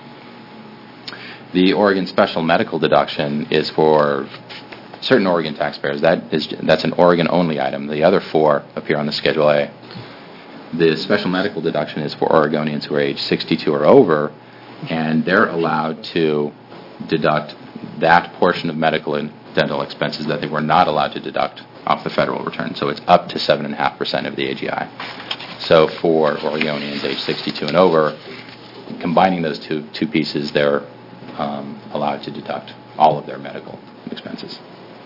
The Oregon Special Medical Deduction is for certain Oregon taxpayers. That is, that's an Oregon-only item. The other four appear on the Schedule A. The Special Medical Deduction is for Oregonians who are age sixty-two or over, and they're allowed to deduct that portion of medical and dental expenses that they were not allowed to deduct off the federal return. So it's up to seven point five percent of the A G I. So for Oregonians age sixty-two and over, combining those two two pieces, they're um, allowed to deduct all of their medical expenses.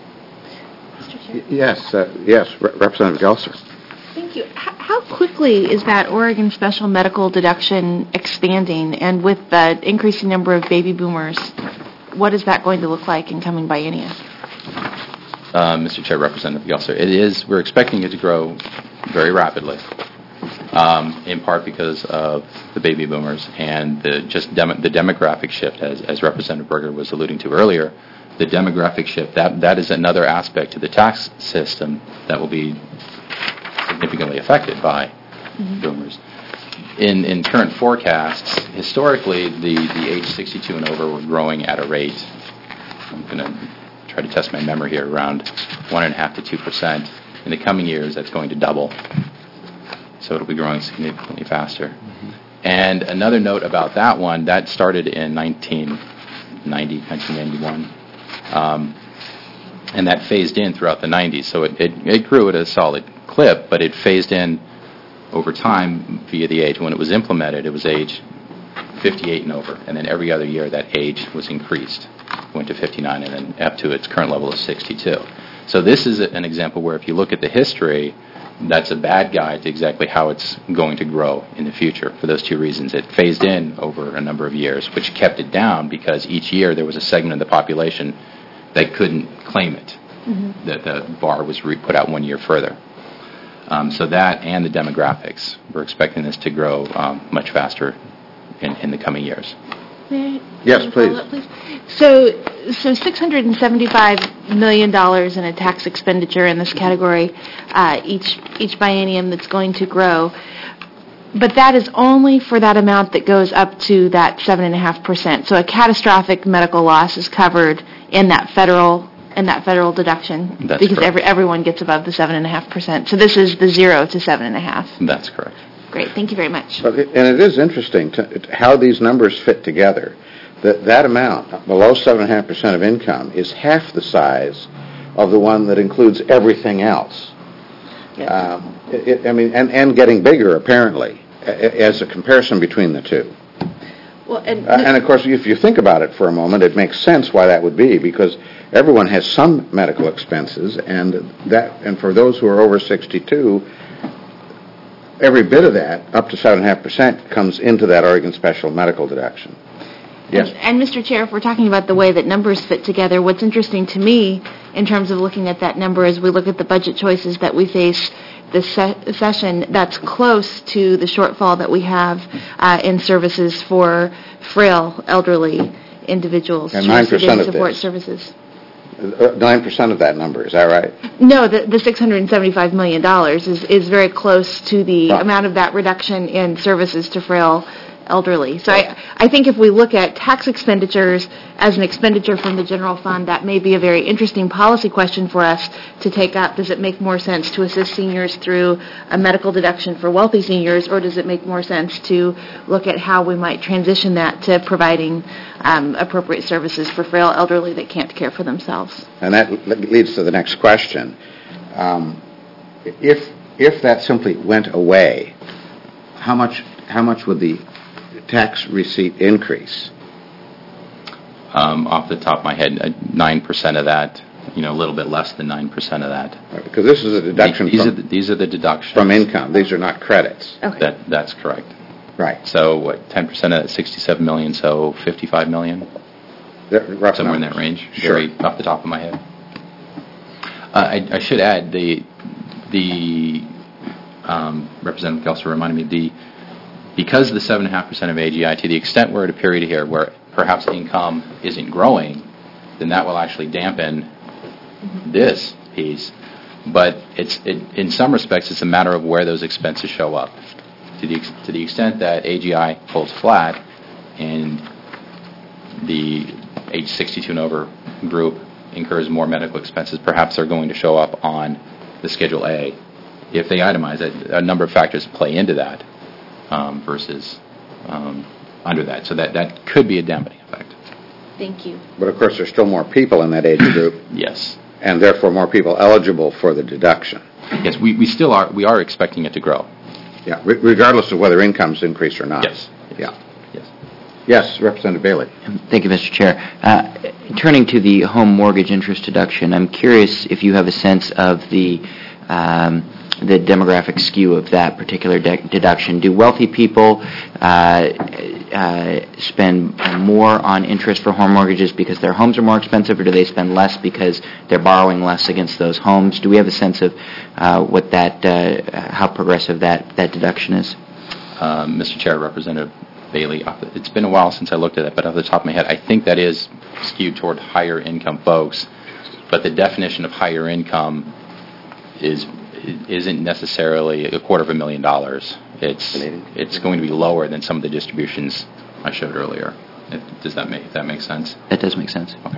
Yes, uh, yes, Re- Representative Gelser. Thank you. H- how quickly is that Oregon special medical deduction expanding? And with the increasing number of baby boomers, what is that going to look like in coming biennia? Uh, Mister Chair, Representative Gelser, it is, we're expecting it to grow very rapidly, um, in part because of the baby boomers and the just dem- the demographic shift, as, as Representative Berger was alluding to earlier. The demographic shift, that that is another aspect to the tax system that will be significantly affected by mm-hmm. boomers. In in current forecasts, historically, the, the age sixty-two and over were growing at a rate, I'm going to try to test my memory here, around one point five to two percent. In the coming years, that's going to double. So it'll be growing significantly faster. Mm-hmm. And another note about that one, that started in nineteen ninety, nineteen ninety-one. Um, and that phased in throughout the nineties. So it, it, it grew at a solid clip, but it phased in over time via the age. When it was implemented, it was age fifty-eight and over, and then every other year that age was increased. It went to fifty-nine and then up to its current level of sixty-two. So this is an example where if you look at the history, that's a bad guide to exactly how it's going to grow in the future for those two reasons. It phased in over a number of years, which kept it down because each year there was a segment of the population that couldn't claim it. Mm-hmm. That the bar was re- put out one year further. Um, so that and the demographics, we're expecting this to grow um, much faster in, in the coming years. May I, yes, please. Up, please. So, so six hundred seventy-five million dollars in a tax expenditure in this category uh, each each biennium that's going to grow. But that is only for that amount that goes up to that seven point five percent. So a catastrophic medical loss is covered in that federal in that federal deduction. That's because correct. every, everyone gets above the seven point five percent. So this is the zero to seven point five. That's correct. Great. Thank you very much. But it, and it is interesting to, how these numbers fit together. That that amount, below seven point five percent of income, is half the size of the one that includes everything else. Yes. Um, it, it, I mean, and, and getting bigger, apparently, as a comparison between the two. Well, and, uh, and of course, if you think about it for a moment, it makes sense why that would be, because everyone has some medical expenses, and that, and for those who are over sixty-two, every bit of that, up to seven point five percent, comes into that Oregon Special Medical Deduction. Yes. And, and Mister Chair, if we're talking about the way that numbers fit together, what's interesting to me in terms of looking at that number as we look at the budget choices that we face this se- session, that's close to the shortfall that we have uh, in services for frail, elderly individuals. And nine percent of support this. services. Nine percent of that number, is that right? No, the, the six hundred seventy-five million dollars is, is very close to the Right. amount of that reduction in services to frail elderly. So I, I think if we look at tax expenditures as an expenditure from the general fund, that may be a very interesting policy question for us to take up. Does it make more sense to assist seniors through a medical deduction for wealthy seniors, or does it make more sense to look at how we might transition that to providing um, appropriate services for frail elderly that can't care for themselves? And that l- leads to the next question. Um, if if that simply went away, how much how much would the tax receipt increase? Um, off the top of my head, uh, nine percent of that, you know, a little bit less than nine percent of that. Right, because this is a deduction These, from, are the, these are the deductions. from income. These are not credits. Okay. That, that's correct. Right. So what, ten percent of that, sixty-seven million, so fifty-five million? They're rough Somewhere in numbers. that range, Sure. very off the top of my head. Uh, I, I should add, the, the um, Representative Gelser reminded me, the because the seven point five percent of A G I, to the extent we're at a period here where perhaps income isn't growing, then that will actually dampen this piece. But it's it, in some respects, it's a matter of where those expenses show up. To the, to the extent that A G I holds flat and the age sixty-two and over group incurs more medical expenses, perhaps they're going to show up on the Schedule A. If they itemize it, a number of factors play into that um, versus um, under that. So that, that could be a dampening effect. Thank you. But of course, there's still more people in that age group. Yes. And therefore more people eligible for the deduction. Yes, we, we still are, we are expecting it to grow. Yeah, re- regardless of whether incomes increase or not. Yes. Yeah. Yes. Yes, Representative Bailey. Thank you, Mister Chair. Uh, turning to the home mortgage interest deduction, I'm curious if you have a sense of the um, the demographic skew of that particular de- deduction. Do wealthy people uh, uh, spend more on interest for home mortgages because their homes are more expensive, or do they spend less because they're borrowing less against those homes? Do we have a sense of uh, what that, uh, how progressive that, that deduction is? Um, Mister Chair, Representative Bailey, it's been a while since I looked at it, but off the top of my head, I think that is skewed toward higher income folks. But the definition of higher income is isn't necessarily a quarter of a million dollars. It's it's going to be lower than some of the distributions I showed earlier. Does that make if that makes sense? That does make sense. Okay.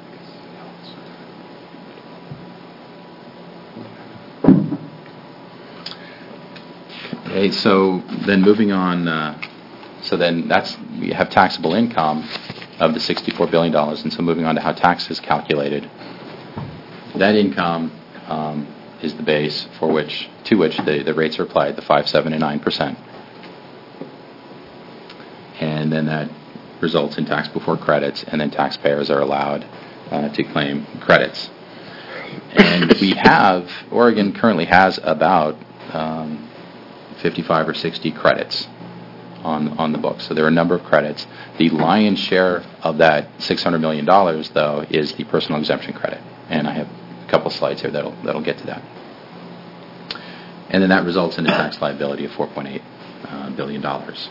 Okay. So then moving on. Uh, so then that's we have taxable income of the sixty-four billion dollars, and so moving on to how tax is calculated. That income. Um, is the base for which, to which the, the rates are applied, the five, seven, and nine percent. And then that results in tax before credits, and then taxpayers are allowed uh, to claim credits. And we have, Oregon currently has about um, fifty-five or sixty credits on on the books. So there are a number of credits. The lion's share of that six hundred million dollars, though, is the personal exemption credit. And I have couple slides here that'll that'll get to that. And then that results in a tax liability of four point eight uh, billion dollars.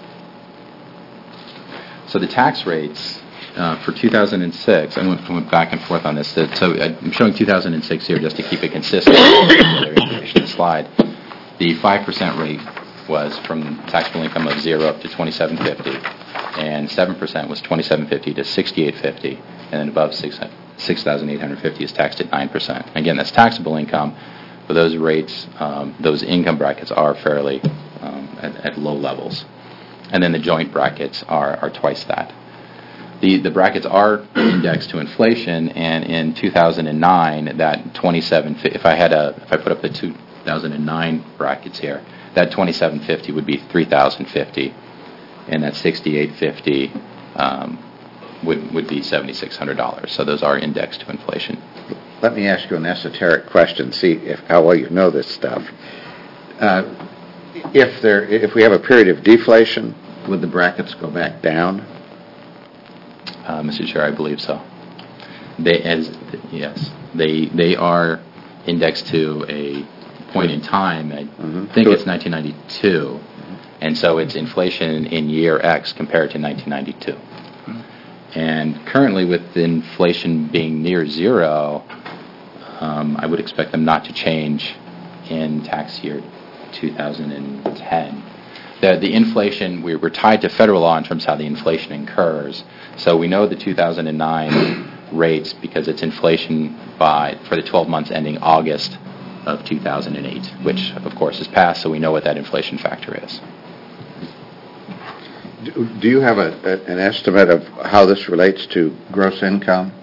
So the tax rates uh, for two thousand six, I went, I went back and forth on this. So I'm showing two thousand six here just to keep it consistent with the other information in the slide. The five percent rate was from taxable income of zero up to twenty-seven fifty, and seven percent was twenty-seven fifty to sixty-eight fifty, and then above six thousand eight hundred fifty is taxed at nine percent. Again, that's taxable income, but those rates, um, those income brackets are fairly um, at, at low levels. And then the joint brackets are, are twice that. The the brackets are indexed to inflation, and in two thousand nine, that twenty-seven, if I had a, if I put up the two thousand nine brackets here, that twenty-seven fifty would be three thousand fifty, and that sixty-eight fifty um, would would be seventy-six hundred dollars. So those are indexed to inflation. Let me ask you an esoteric question. See if how well you know this stuff. Uh, if there, if we have a period of deflation, would the brackets go back down? Uh, Mister Chair, I believe so. They as yes, they they are indexed to a point in time. I mm-hmm. think it's nineteen ninety-two, mm-hmm. and so it's inflation in year X compared to nineteen ninety-two. And currently, with inflation being near zero, um, I would expect them not to change in tax year two thousand ten. The, the inflation, we, we're tied to federal law in terms of how the inflation incurs. So we know the two thousand nine rates because it's inflation by for the twelve months ending August of two thousand eight, which, of course, is passed, so we know what that inflation factor is. Do you have a, a, an estimate of how this relates to gross income?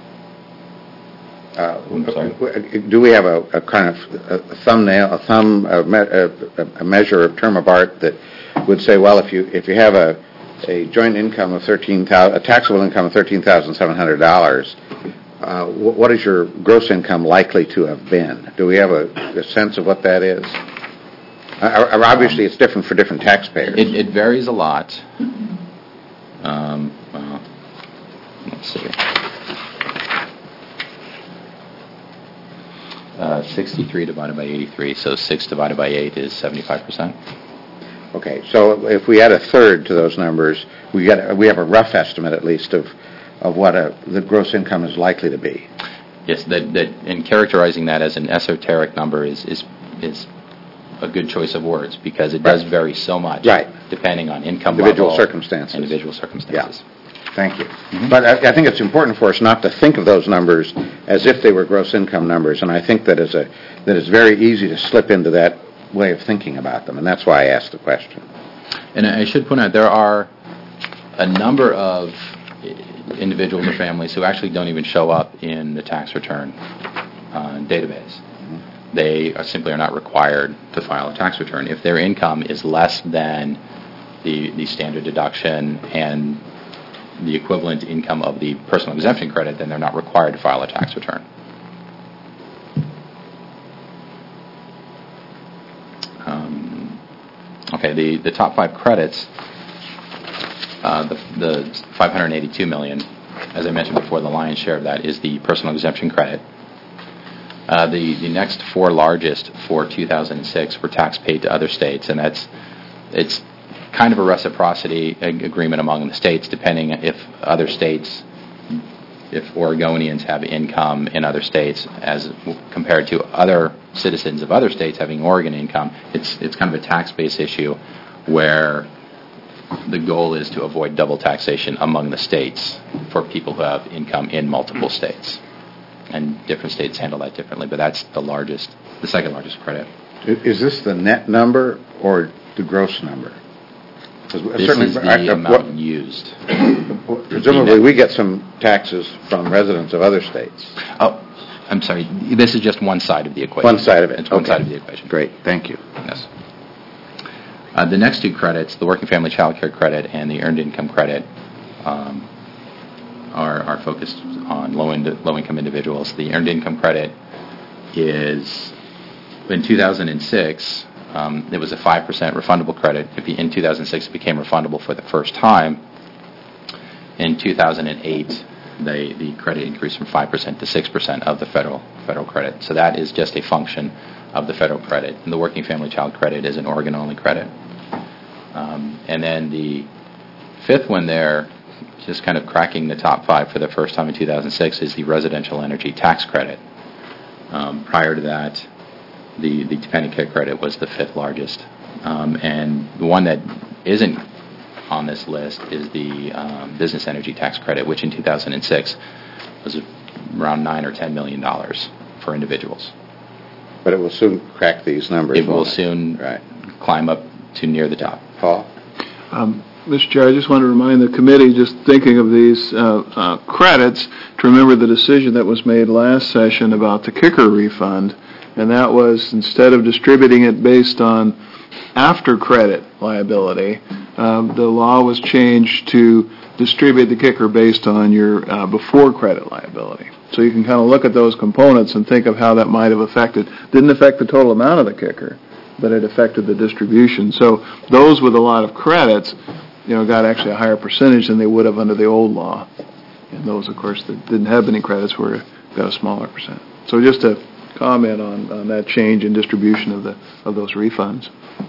Uh, I'm sorry? Do we have a, a kind of a thumbnail, a thumb, a, me, a, a measure, a term of art that would say, well, if you if you have a a joint income of thirteen thousand, a taxable income of thirteen thousand seven hundred dollars, uh, what is your gross income likely to have been? Do we have a, a sense of what that is? Uh, obviously, it's different for different taxpayers. It, it varies a lot. Um, well, let's see. Uh, sixty-three divided by eighty-three, so six divided by eight is seventy-five percent. Okay, so if we add a third to those numbers, we get we have a rough estimate at least of of what a, the gross income is likely to be. Yes, that, that, and characterizing that as an esoteric number is, is, is a good choice of words, because it does Right. vary so much, Right. depending on income Individual level, circumstances. individual circumstances. Thank you. But I, I think it's important for us not to think of those numbers as if they were gross income numbers, and I think that is a that it's very easy to slip into that way of thinking about them, and that's why I asked the question. And I should point out, there are a number of individuals or families who actually don't even show up in the tax return uh, database. They are simply are not required to file a tax return. If their income is less than the, the standard deduction and the equivalent income of the personal exemption credit, then they're not required to file a tax return. Um, okay, the, the top five credits, uh, the, the five hundred eighty-two million dollars, as I mentioned before, the lion's share of that is the personal exemption credit. Uh, the, the next four largest for two thousand six were tax paid to other states, and that's it's kind of a reciprocity ag- agreement among the states, depending if other states, if Oregonians have income in other states as w- compared to other citizens of other states having Oregon income. It's it's kind of a tax-based issue where the goal is to avoid double taxation among the states for people who have income in multiple states. And different states handle that differently, but that's the largest, the second largest credit. I- Is this the net number or the gross number? 'Cause This certainly- is the I- I- amount what- used. Presumably, we get some taxes from residents of other states. Oh, I'm sorry. This is just one side of the equation. One side of it. It's one Okay. side of the equation. Great, thank you. Yes. Uh, the next two credits, the Working Family Child Care Credit and the Earned Income Credit, um, are, are focused on low ind- low-income individuals. The Earned Income Credit is, in two thousand six, um, it was a five percent refundable credit. If you, in two thousand six, it became refundable for the first time. In two thousand eight, they, the credit increased from five percent to six percent of the federal federal credit. So that is just a function of the federal credit. And the Working Family Child Credit is an Oregon-only credit. Um, and then the fifth one there, just kind of cracking the top five for the first time in two thousand six, is the Residential Energy Tax Credit. Um, prior to that, the, the dependent care credit was the fifth largest. Um, and the one that isn't on this list is the um, Business Energy Tax Credit, which in two thousand six was around nine or ten million dollars for individuals. But it will soon crack these numbers. It will won't soon Right. climb up to near the top. Paul? Um, Mister Chair, I just want to remind the committee, just thinking of these uh, uh, credits, to remember the decision that was made last session about the kicker refund, and that was, instead of distributing it based on after-credit liability, um, the law was changed to distribute the kicker based on your uh, before-credit liability. So you can kind of look at those components and think of how that might have affected. Didn't affect the total amount of the kicker, but it affected the distribution. So those with a lot of credits, you know, got actually a higher percentage than they would have under the old law. And those, of course, that didn't have any credits were got a smaller percent. So just to comment on, on that change in distribution of the of those refunds.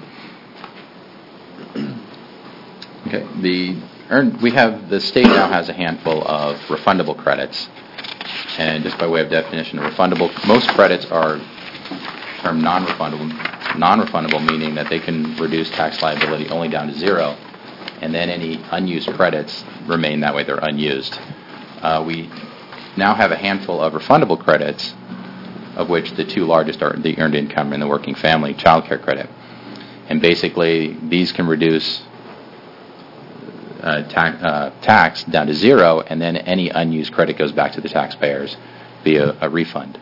Okay. The earned, we have the state now has a handful of refundable credits, and just by way of definition, refundable most credits are termed non-refundable. Non-refundable meaning that they can reduce tax liability only down to zero, and then any unused credits remain that way. They're unused. Uh, we now have a handful of refundable credits, of which the two largest are the Earned Income and the Working Family Child Care Credit. And basically, these can reduce uh, ta- uh, tax down to zero, and then any unused credit goes back to the taxpayers via a refund.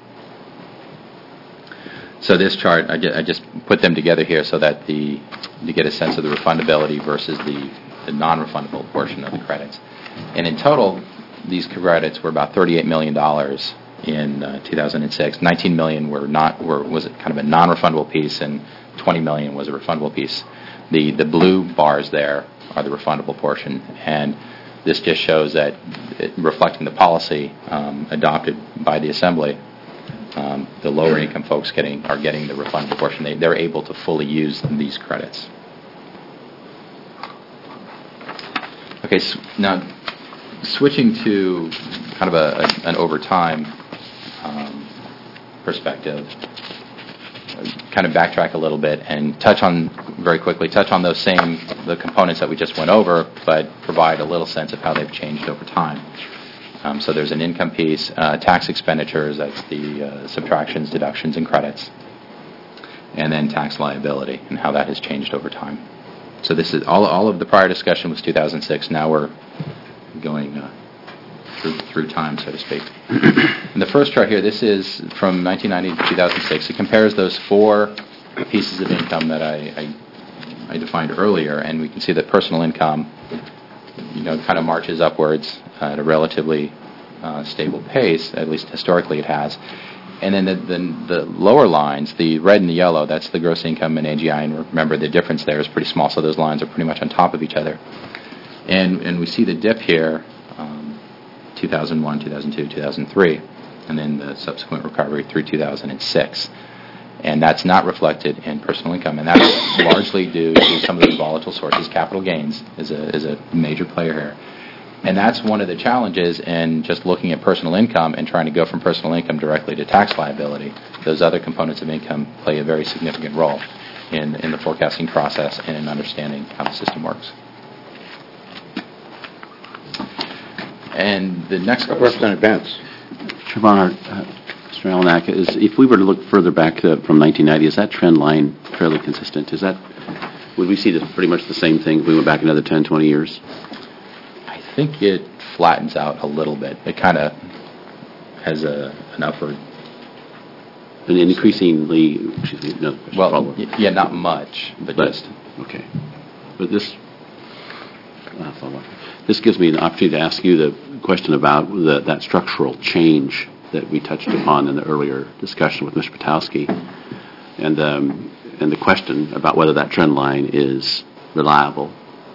So this chart, I, ju- I just put them together here so that the you get a sense of the refundability versus the, the non-refundable portion of the credits. And in total, these credits were about thirty-eight million dollars in uh, two thousand six. nineteen million dollars were not were was kind of a non-refundable piece, and twenty million dollars was a refundable piece. The the blue bars there are the refundable portion, and this just shows that it, reflecting the policy um, adopted by the Assembly. Um, the lower income folks getting are getting the refundable portion. They, they're able to fully use these credits. Okay, so now switching to kind of a, a, an over time um, perspective, kind of backtrack a little bit and touch on, very quickly, touch on those same, the components that we just went over, but provide a little sense of how they've changed over time. Um, so there's an income piece, uh, tax expenditures, that's the uh, subtractions, deductions, and credits, and then tax liability and how that has changed over time. So this is, all, all of the prior discussion was two thousand six, now we're going uh, through, through time, so to speak. In the first chart here, this is from nineteen ninety to two thousand six. It compares those four pieces of income that I, I, I defined earlier, and we can see that personal income, you know, kind of marches upwards uh, at a relatively uh, stable pace, at least historically it has. And then the, the, the lower lines, the red and the yellow, that's the gross income and A G I, and remember the difference there is pretty small, so those lines are pretty much on top of each other. And and we see the dip here, um, two thousand one, two thousand two, two thousand three, and then the subsequent recovery through two thousand six. And that's not reflected in personal income, and that's largely due to some of the volatile sources. Capital gains is a is a major player here. And that's one of the challenges in just looking at personal income and trying to go from personal income directly to tax liability. Those other components of income play a very significant role in, in the forecasting process and in understanding how the system works. And the next Representative Benz. Siobhan, uh, Mister Alanack, is if we were to look further back uh, from nineteen ninety, is that trend line fairly consistent? Is that, would we see this pretty much the same thing if we went back another ten, twenty years? I think it flattens out a little bit. It kind of has a an upward. An increasingly, excuse me, no. Well, y- yeah, not much, but, but just. Okay. But this, uh, this gives me an opportunity to ask you the question about the, that structural change that we touched upon in the earlier discussion with Mister Potowski, and um, and the question about whether that trend line is reliable.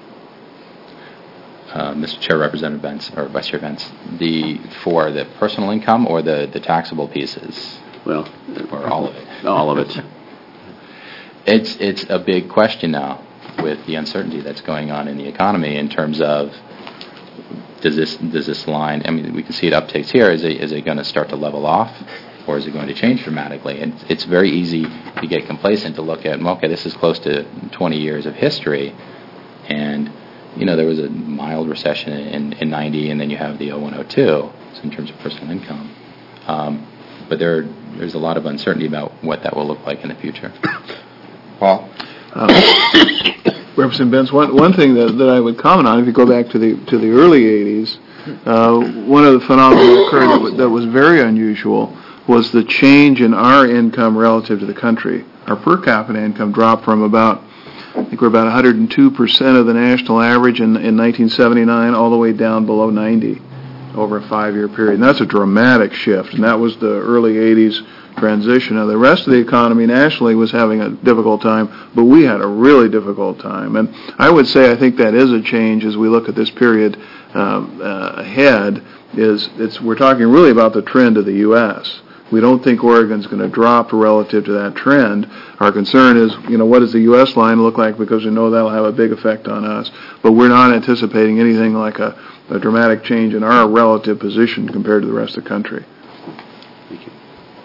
Uh, Mister Chair, Representative Benz, or Vice Chair Benz, the for the personal income or the, the taxable pieces? Well, or all of it. All of it. It's it's a big question now with the uncertainty that's going on in the economy in terms of does this does this line? I mean, we can see it uptakes here. Is it is it going to start to level off, or is it going to change dramatically? And it's very easy to get complacent to look at, well, okay, this is close to twenty years of history, and you know, there was a mild recession in, in ninety, and then you have the oh one oh two, so in terms of personal income. Um, but there, there's a lot of uncertainty about what that will look like in the future. Paul? Um, Representative Benz, one, one thing that, that I would comment on, if you go back to the to the early eighties, uh, one of the phenomena that occurred that was, that was very unusual was the change in our income relative to the country. Our per capita income dropped from about I think we're about one hundred two percent of the national average in, in nineteen seventy-nine, all the way down below ninety over a five-year period. And that's a dramatic shift, and that was the early eighties transition. Now, the rest of the economy nationally was having a difficult time, but we had a really difficult time. And I would say I think that is a change as we look at this period um, uh, ahead. Is it's we're talking really about the trend of the U S We don't think Oregon's going to drop relative to that trend. Our concern is, you know, what does the U S line look like, because we know that'll have a big effect on us. But we're not anticipating anything like a, a dramatic change in our relative position compared to the rest of the country. Thank you.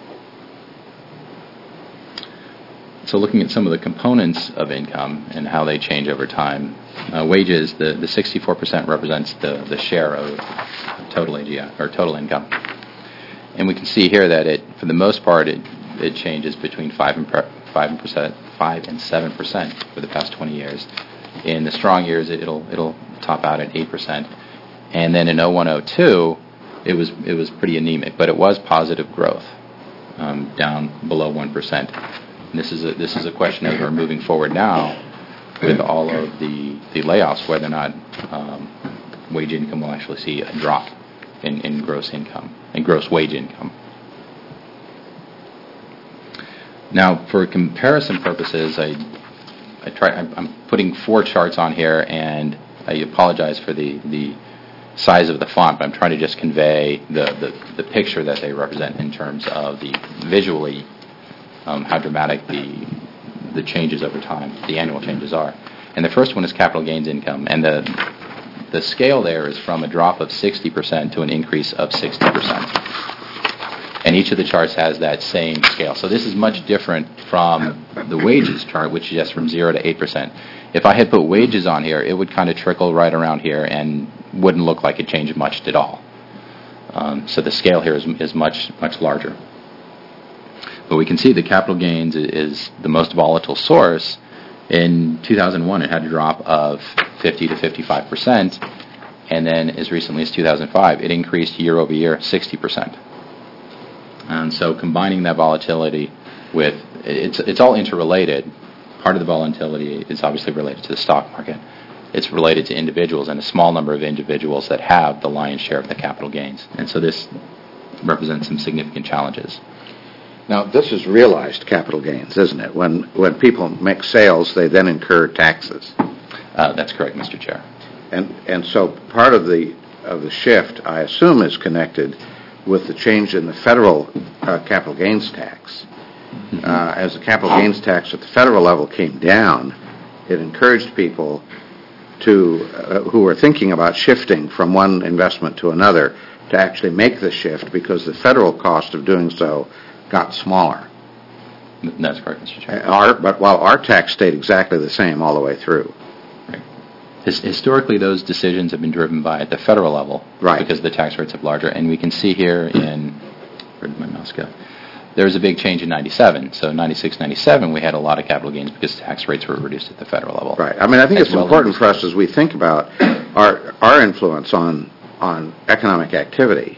So looking at some of the components of income and how they change over time, uh, wages, the, the sixty-four percent represents the, the share of total A G I, or total income. And we can see here that it, for the most part, it it changes between five and five percent, five and seven percent for the past twenty years. In the strong years, it, it'll it'll top out at eight percent, and then in oh one oh two, it was it was pretty anemic, but it was positive growth, um, down below one percent. And this is a this is a question as we're moving forward now, with all of the the layoffs, whether or not um, wage income will actually see a drop in, in gross income and gross wage income. Now, for comparison purposes, I I try I'm, I'm putting four charts on here, and I apologize for the the size of the font, but I'm trying to just convey the the, the picture that they represent in terms of the visually um, how dramatic the the changes over time, the annual changes are. And the first one is capital gains income, and the the scale there is from a drop of sixty percent to an increase of sixty percent. And each of the charts has that same scale. So this is much different from the wages chart, which is just from zero to eight percent. If I had put wages on here, it would kind of trickle right around here and wouldn't look like it changed much at all. Um, so the scale here is, is much, much larger. But we can see the capital gains is the most volatile source. In two thousand one, it had a drop of fifty to fifty-five percent, and then as recently as two thousand five, it increased year over year sixty percent. And so combining that volatility with, it's it's all interrelated. Part of the volatility is obviously related to the stock market. It's related to individuals and a small number of individuals that have the lion's share of the capital gains. And so this represents some significant challenges. Now, this is realized capital gains, isn't it? When when people make sales, they then incur taxes. Uh, that's correct, Mister Chair. And and so part of the of the shift, I assume, is connected with the change in the federal uh, capital gains tax. Mm-hmm. Uh, as the capital gains tax at the federal level came down, it encouraged people to uh, who were thinking about shifting from one investment to another to actually make the shift because the federal cost of doing so got smaller. That's correct, Mister Chair. Our, but while our tax stayed exactly the same all the way through. Right. His, historically, those decisions have been driven by at the federal level, right? Because the tax rates have larger, and we can see here in where did my mouse go? There was a big change in ninety-seven. So ninety-six, ninety-seven, we had a lot of capital gains because tax rates were reduced at the federal level. Right. I mean, I think as it's well important as, for us as we think about our our influence on on economic activity.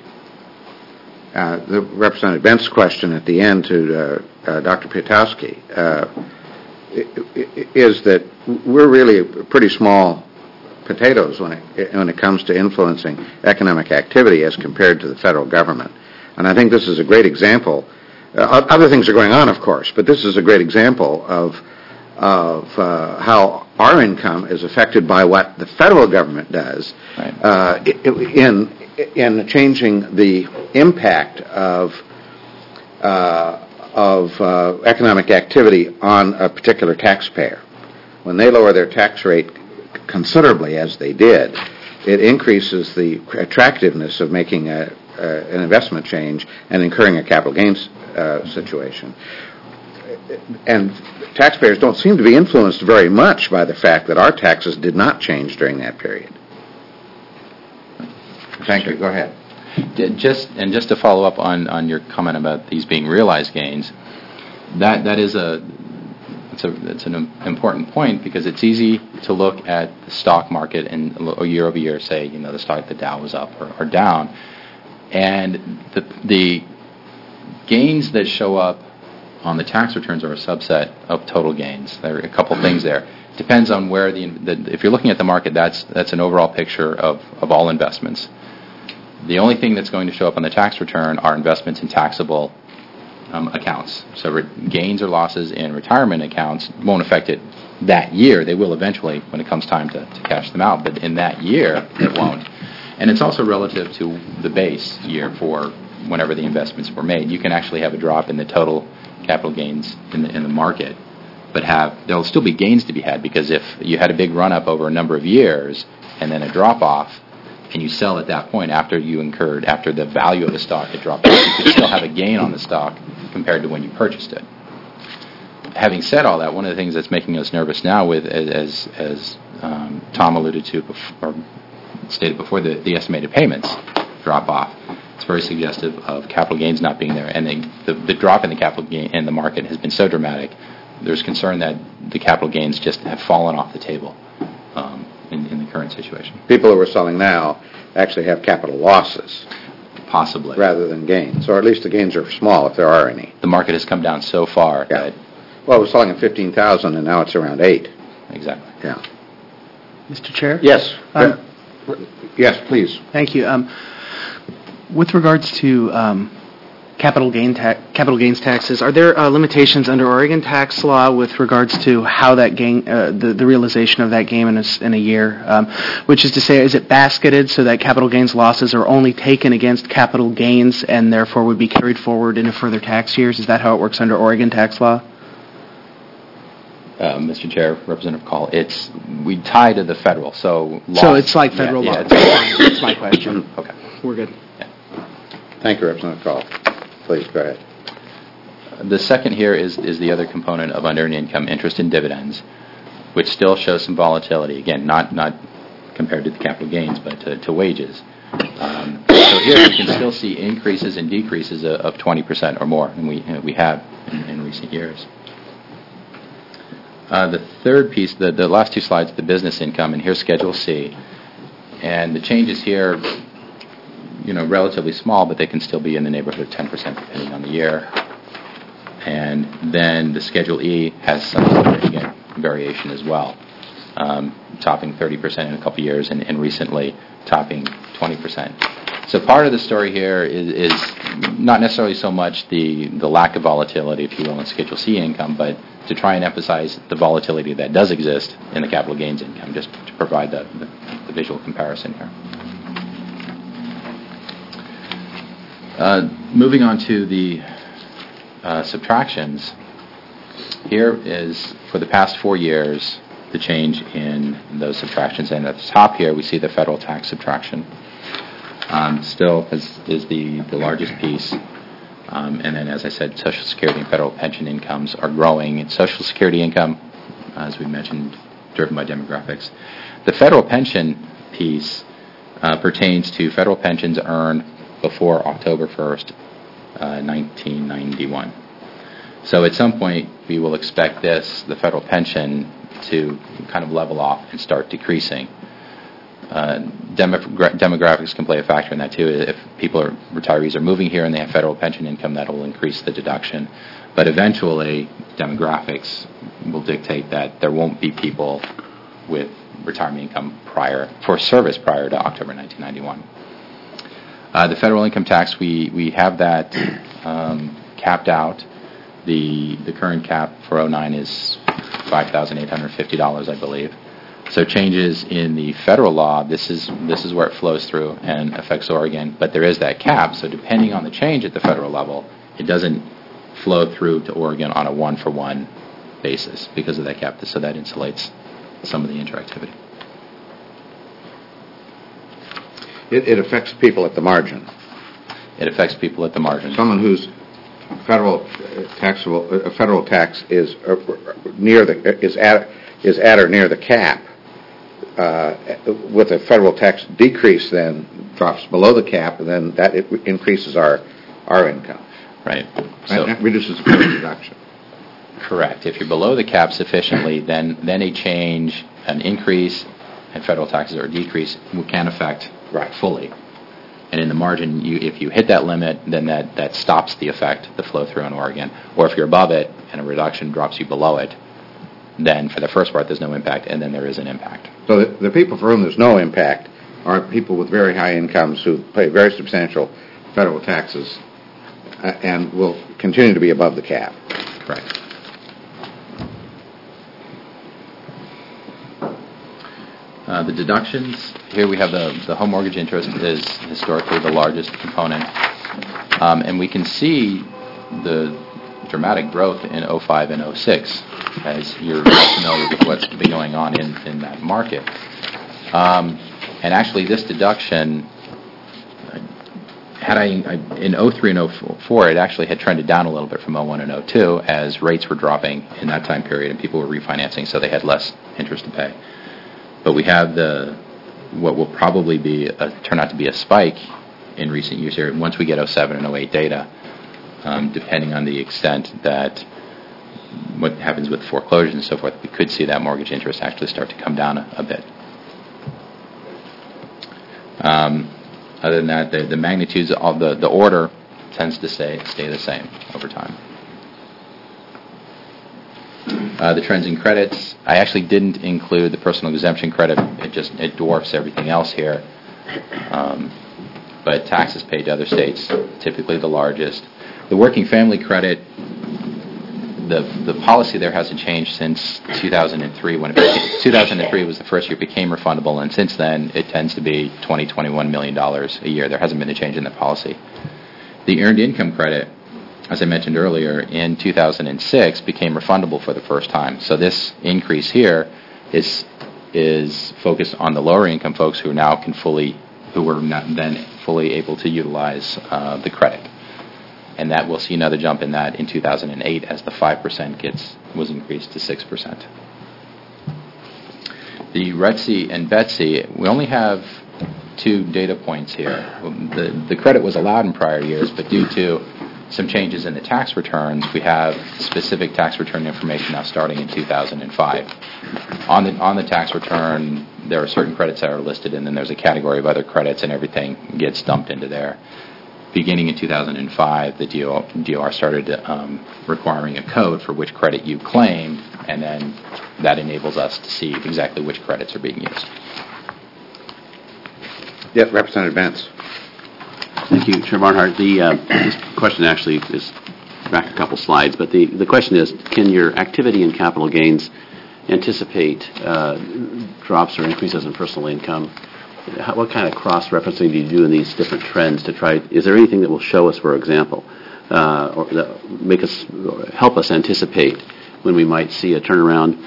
Uh, the Representative Bent's question at the end to uh, uh, Doctor Piatowski uh, is that we're really pretty small potatoes when it when it comes to influencing economic activity as compared to the federal government. And I think this is a great example. Uh, other things are going on, of course, but this is a great example of of uh, how our income is affected by what the federal government does right. uh, in in changing the impact of uh, of uh, economic activity on a particular taxpayer. When they lower their tax rate considerably, as they did, it increases the attractiveness of making a, uh, an investment change and incurring a capital gains uh, situation. And taxpayers don't seem to be influenced very much by the fact that our taxes did not change during that period. Thank you. Go ahead. Just and just to follow up on, on your comment about these being realized gains, that that is a it's a it's an important point because it's easy to look at the stock market and year over year say you know the stock the Dow was up or, or down, and the the gains that show up on the tax returns are a subset of total gains. There are a couple things there. Depends on where the, the if you're looking at the market, that's that's an overall picture of, of all investments. The only thing that's going to show up on the tax return are investments in taxable um, accounts. So re- gains or losses in retirement accounts won't affect it that year. They will eventually when it comes time to, to cash them out, but in that year it won't. And it's also relative to the base year for whenever the investments were made. You can actually have a drop in the total capital gains in the in the market, but have there'll still be gains to be had because if you had a big run up over a number of years and then a drop off, and you sell at that point after you incurred after the value of the stock had dropped off, you could still have a gain on the stock compared to when you purchased it. Having said all that, one of the things that's making us nervous now, with as as um, Tom alluded to before, or stated before, the, the estimated payments drop off. It's very suggestive of capital gains not being there, and the, the, the drop in the capital gain in the market has been so dramatic. There's concern that the capital gains just have fallen off the table um, in, in the current situation. People who are selling now actually have capital losses, possibly, rather than gains, or at least the gains are small if there are any. The market has come down so far yeah. that well, it was selling at fifteen thousand, and now it's around eight. Exactly. Yeah. Mister Chair. Yes. Um, yes, please. Thank you. Um, With regards to um, capital gain ta- capital gains taxes, are there uh, limitations under Oregon tax law with regards to how that gain, uh, the, the realization of that gain in a, in a year? Um, which is to say, is it basketed so that capital gains losses are only taken against capital gains and therefore would be carried forward into further tax years? Is that how it works under Oregon tax law? uh, Mister Chair, Representative Call, it's, we tie to the federal, so... So loss- it's like yeah, federal yeah, law. it's- That's my question. Okay. We're good. Thank you, Representative Call. Please, go ahead. The second here is, is the other component of unearned income, interest and dividends, which still shows some volatility. Again, not not compared to the capital gains, but to, to wages. Um, so here you can still see increases and decreases of, of twenty percent or more, and we uh, we have in, in recent years. Uh, the third piece, the, the last two slides, the business income, and here's Schedule C. And the changes here, you know, relatively small, but they can still be in the neighborhood of ten percent depending on the year. And then the Schedule E has some significant variation as well, um, topping thirty percent in a couple years and, and recently topping twenty percent. So part of the story here is, is not necessarily so much the, the lack of volatility, if you will, in Schedule C income, but to try and emphasize the volatility that does exist in the capital gains income, just to provide the, the, the visual comparison here. Uh, moving on to the uh, subtractions, here is, for the past four years, the change in those subtractions. And at the top here, we see the federal tax subtraction. Um, still is, is the, the largest piece. Um, and then, as I said, Social Security and federal pension incomes are growing. And Social Security income, as we mentioned, driven by demographics. The federal pension piece uh, pertains to federal pensions earned before October first, uh, nineteen ninety-one. So at some point, we will expect this, the federal pension, to kind of level off and start decreasing. Uh, demogra- demographics can play a factor in that too. If people are retirees are moving here and they have federal pension income, that will increase the deduction. But eventually, demographics will dictate that there won't be people with retirement income prior for service prior to October nineteen ninety-one. Uh, the federal income tax, we we have that um, capped out. The the current cap for oh nine is five thousand eight hundred fifty dollars, I believe. So changes in the federal law, this is this is where it flows through and affects Oregon. But there is that cap, so depending on the change at the federal level, it doesn't flow through to Oregon on a one-for-one basis because of that cap. So that insulates some of the interactivity. It, it affects people at the margin. It affects people at the margin. Someone whose federal uh, taxable uh, federal tax is uh, near the is at is at or near the cap, uh, with a federal tax decrease, then drops below the cap, and then that it increases our our income. Right. So and that reduces the federal deduction. Correct. If you're below the cap sufficiently, then then a change, an increase in federal taxes or a decrease can affect right fully. And in the margin, you, if you hit that limit, then that, that stops the effect, the flow through in Oregon. Or if you're above it and a reduction drops you below it, then for the first part there's no impact, and then there is an impact. So the, the people for whom there's no impact are people with very high incomes who pay very substantial federal taxes uh, and will continue to be above the cap. Correct. Uh, the deductions, here we have the, the home mortgage interest is historically the largest component. Um, and we can see the dramatic growth in oh five and oh six, as you're familiar with what's been going on in, in that market. Um, and actually this deduction, had I, in oh three and oh four, it actually had trended down a little bit from oh one and oh two as rates were dropping in that time period and people were refinancing, so they had less interest to pay. But we have the what will probably be a, turn out to be a spike in recent years here once we get oh seven and oh eight data, um, depending on the extent that what happens with foreclosures and so forth. We could see that mortgage interest actually start to come down a, a bit. Um, other than that, the, the magnitudes of the, the order tends to stay stay the same over time. Uh, the trends in credits, I actually didn't include the personal exemption credit. It just it dwarfs everything else here. Um, but taxes paid to other states, typically the largest. The working family credit, the the policy there hasn't changed since two thousand three. When it became, two thousand three was the first year it became refundable, and since then it tends to be twenty, twenty-one million dollars a year. There hasn't been a change in the policy. The earned income credit as I mentioned earlier, in two thousand six became refundable for the first time. So this increase here is is focused on the lower income folks who now can fully, who were not then fully able to utilize uh, the credit. And that we'll see another jump in that in two thousand eight as the five percent gets was increased to six percent. The R E T C and B E T C, we only have two data points here. The, the credit was allowed in prior years, but due to some changes in the tax returns, we have specific tax return information now starting in two thousand five. On the, on the tax return, there are certain credits that are listed, and then there's a category of other credits, and everything gets dumped into there. Beginning in two thousand five, the D O R started um, requiring a code for which credit you claimed, and then that enables us to see exactly which credits are being used. Yes, Representative Vance. Thank you, Chair Barnhart. The uh, this question actually is back a couple slides, but the, the question is, can your activity in capital gains anticipate uh, drops or increases in personal income? How, what kind of cross-referencing do you do in these different trends to try? Is there anything that will show us, for example, uh, or that make us help us anticipate when we might see a turnaround?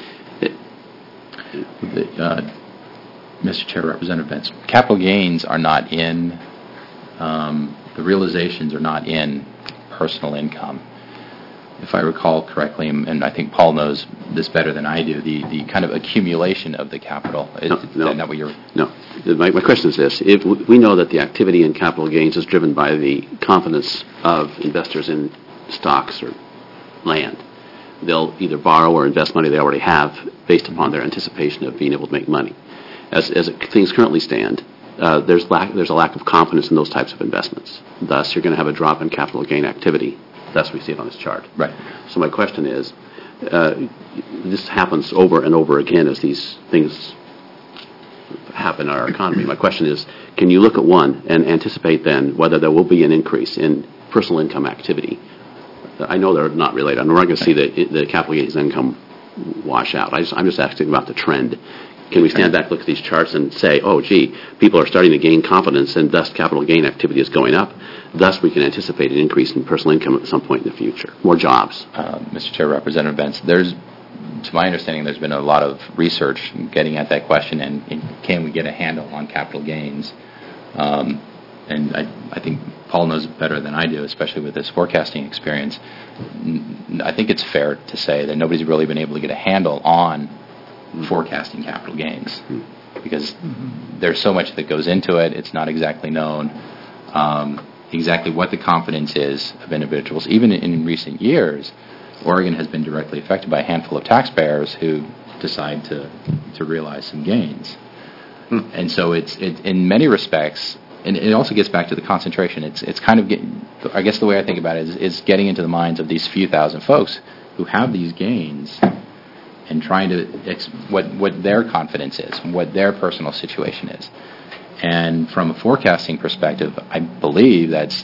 Uh, Mister Chair, Representative Vance, capital gains are not in, um, the realizations are not in personal income. If I recall correctly, and I think Paul knows this better than I do, the, the kind of accumulation of the capital. Is, no, is no, that not what you're... No. My, my question is this. If we know that the activity in capital gains is driven by the confidence of investors in stocks or land. They'll either borrow or invest money they already have based upon their anticipation of being able to make money. As, as things currently stand, uh, there's, lack, there's a lack of confidence in those types of investments. Thus, you're going to have a drop in capital gain activity. Thus, we see it on this chart. Right. So my question is, uh, this happens over and over again as these things happen in our economy. My question is, can you look at one and anticipate then whether there will be an increase in personal income activity? I know they're not related. I'm not going to see the, the capital gains income wash out. I just, I'm just asking about the trend. Can we stand back, look at these charts, and say, oh, gee, people are starting to gain confidence, and thus capital gain activity is going up. Thus, we can anticipate an increase in personal income at some point in the future. More jobs. Uh, Mister Chair, Representative Vance, there's, to my understanding, there's been a lot of research getting at that question, and, and can we get a handle on capital gains? Um, and I, I think Paul knows it better than I do, especially with his forecasting experience. I think it's fair to say that nobody's really been able to get a handle on forecasting capital gains, because mm-hmm. there's so much that goes into it. It's not exactly known um, exactly what the confidence is of individuals. Even in, in recent years, Oregon has been directly affected by a handful of taxpayers who decide to to realize some gains. Mm. And so it's it, in many respects, and it also gets back to the concentration. It's it's kind of getting, I guess the way I think about it is, is getting into the minds of these few thousand folks who have these gains, and trying to ex- what what their confidence is, what their personal situation is. And from a forecasting perspective, I believe that's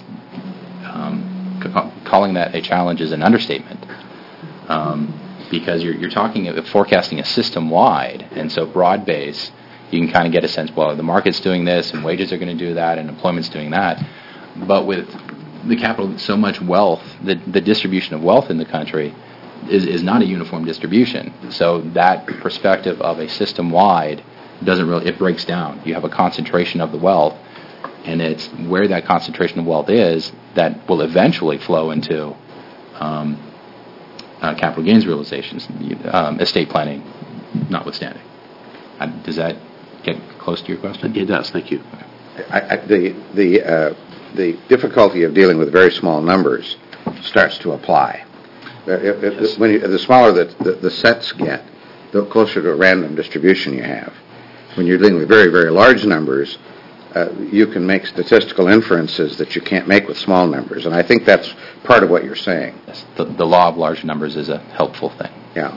um, c- calling that a challenge is an understatement, um, because you're you're talking of forecasting a system wide, and so broad base. You can kind of get a sense, well, the market's doing this, and wages are going to do that, and employment's doing that. But with the capital, so much wealth, the the distribution of wealth in the country is, is not a uniform distribution. So that perspective of a system-wide doesn't really, it breaks down. You have a concentration of the wealth, and it's where that concentration of wealth is that will eventually flow into um, uh, capital gains realizations, um, estate planning notwithstanding. Uh, does that get close to your question? It does, thank you. I, I, the the uh, the difficulty of dealing with very small numbers starts to apply. If, if, yes. When you, the smaller the, the, the sets get, the closer to a random distribution you have. When you're dealing with very, very large numbers, uh, you can make statistical inferences that you can't make with small numbers, and I think that's part of what you're saying. Yes. The, the law of large numbers is a helpful thing. Yeah.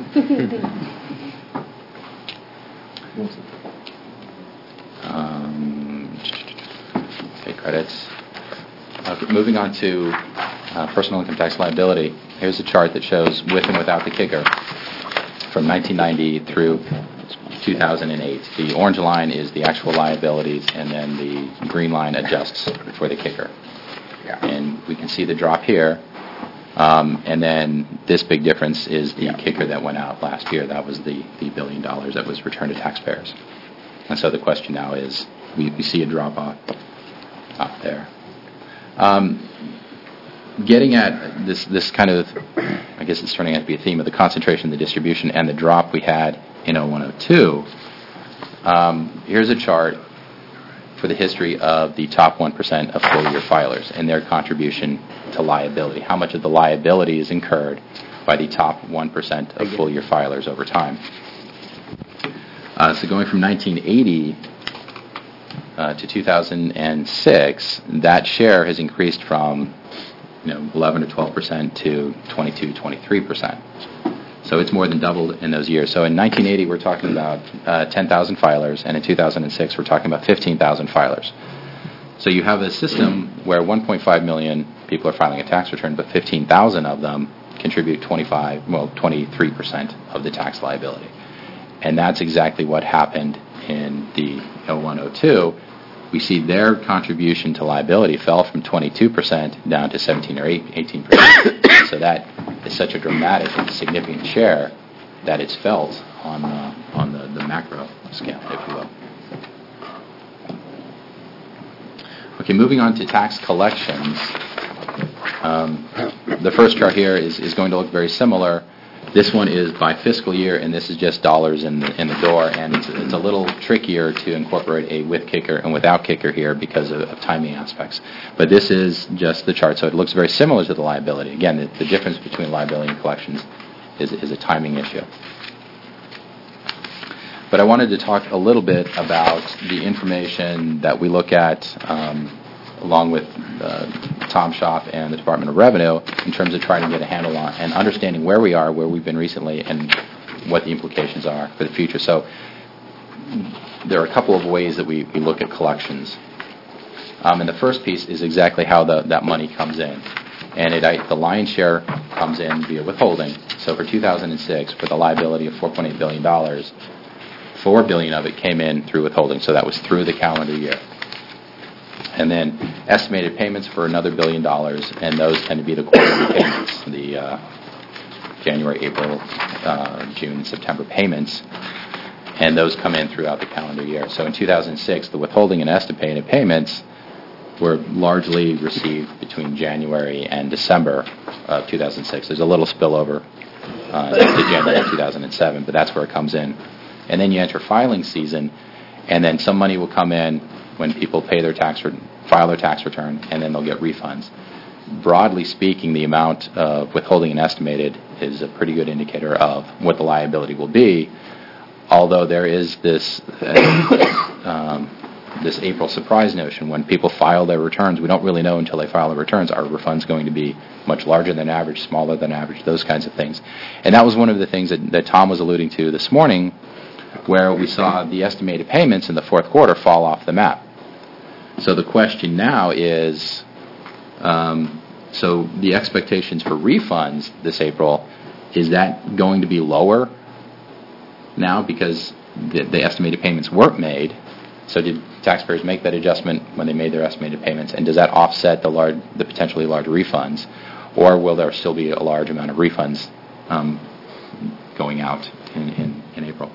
Um, okay, credits. Uh, moving on to uh, personal income tax liability. Here's a chart that shows with and without the kicker from nineteen ninety through two thousand eight. The orange line is the actual liabilities, and then the green line adjusts for the kicker. Yeah. And we can see the drop here. Um, and then this big difference is the kicker that went out last year. That was the, the billion dollars that was returned to taxpayers. And so the question now is, we, we see a drop off up there. Um, getting at this, this kind of, I guess it's turning out to be a theme of the concentration, the distribution, and the drop we had in oh one oh two. Um, here's a chart for the history of the top one percent of full-year filers and their contribution to liability. How much of the liability is incurred by the top one percent of full-year filers over time. Uh, so going from nineteen eighty uh, to two thousand six, that share has increased from you know, eleven to twelve percent to twenty-two, twenty-three percent. So it's more than doubled in those years. So in nineteen eighty, we're talking about uh, ten thousand filers, and in two thousand six, we're talking about fifteen thousand filers. So you have a system where one point five million people are filing a tax return, but fifteen thousand of them contribute twenty-five, well, twenty-three percent of the tax liability. And that's exactly what happened in the oh one oh two. We see their contribution to liability fell from twenty-two percent down to seventeen or eighteen percent. So that is such a dramatic and significant share that it's felt on uh, on the, the macro scale, if you will. Okay, moving on to tax collections. Um, the first chart here is, is going to look very similar. This one is by fiscal year, and this is just dollars in the, in the door, and it's, it's a little trickier to incorporate a with kicker and without kicker here because of, of timing aspects. But this is just the chart, so it looks very similar to the liability. Again, the, the difference between liability and collections is, is a timing issue. But I wanted to talk a little bit about the information that we look at um, along with uh, Tom Schaaf and the Department of Revenue in terms of trying to get a handle on and understanding where we are, where we've been recently, and what the implications are for the future. So there are a couple of ways that we, we look at collections. Um, and the first piece is exactly how the, that money comes in. And it, I, the lion's share comes in via withholding. So for two thousand six, with a liability of four point eight billion dollars, four billion dollars of it came in through withholding. So that was through the calendar year. And then estimated payments for another billion dollars, and those tend to be the quarterly payments, the uh, January, April, uh, June, September payments, and those come in throughout the calendar year. So in two thousand six, the withholding and estimated payments were largely received between January and December of two thousand six. There's a little spillover uh, to January two thousand seven, but that's where it comes in. And then you enter filing season, and then some money will come in when people pay their tax, re- file their tax return, and then they'll get refunds. Broadly speaking, the amount of withholding and estimated is a pretty good indicator of what the liability will be, although there is this uh, um, this April surprise notion. When people file their returns, we don't really know until they file their returns, are refunds going to be much larger than average, smaller than average, those kinds of things. And that was one of the things that, that Tom was alluding to this morning, where we saw the estimated payments in the fourth quarter fall off the map. So the question now is, um, so the expectations for refunds this April, is that going to be lower now because the, the estimated payments weren't made? So did taxpayers make that adjustment when they made their estimated payments, and does that offset the large, the potentially large refunds, or will there still be a large amount of refunds um, going out in, in, in April?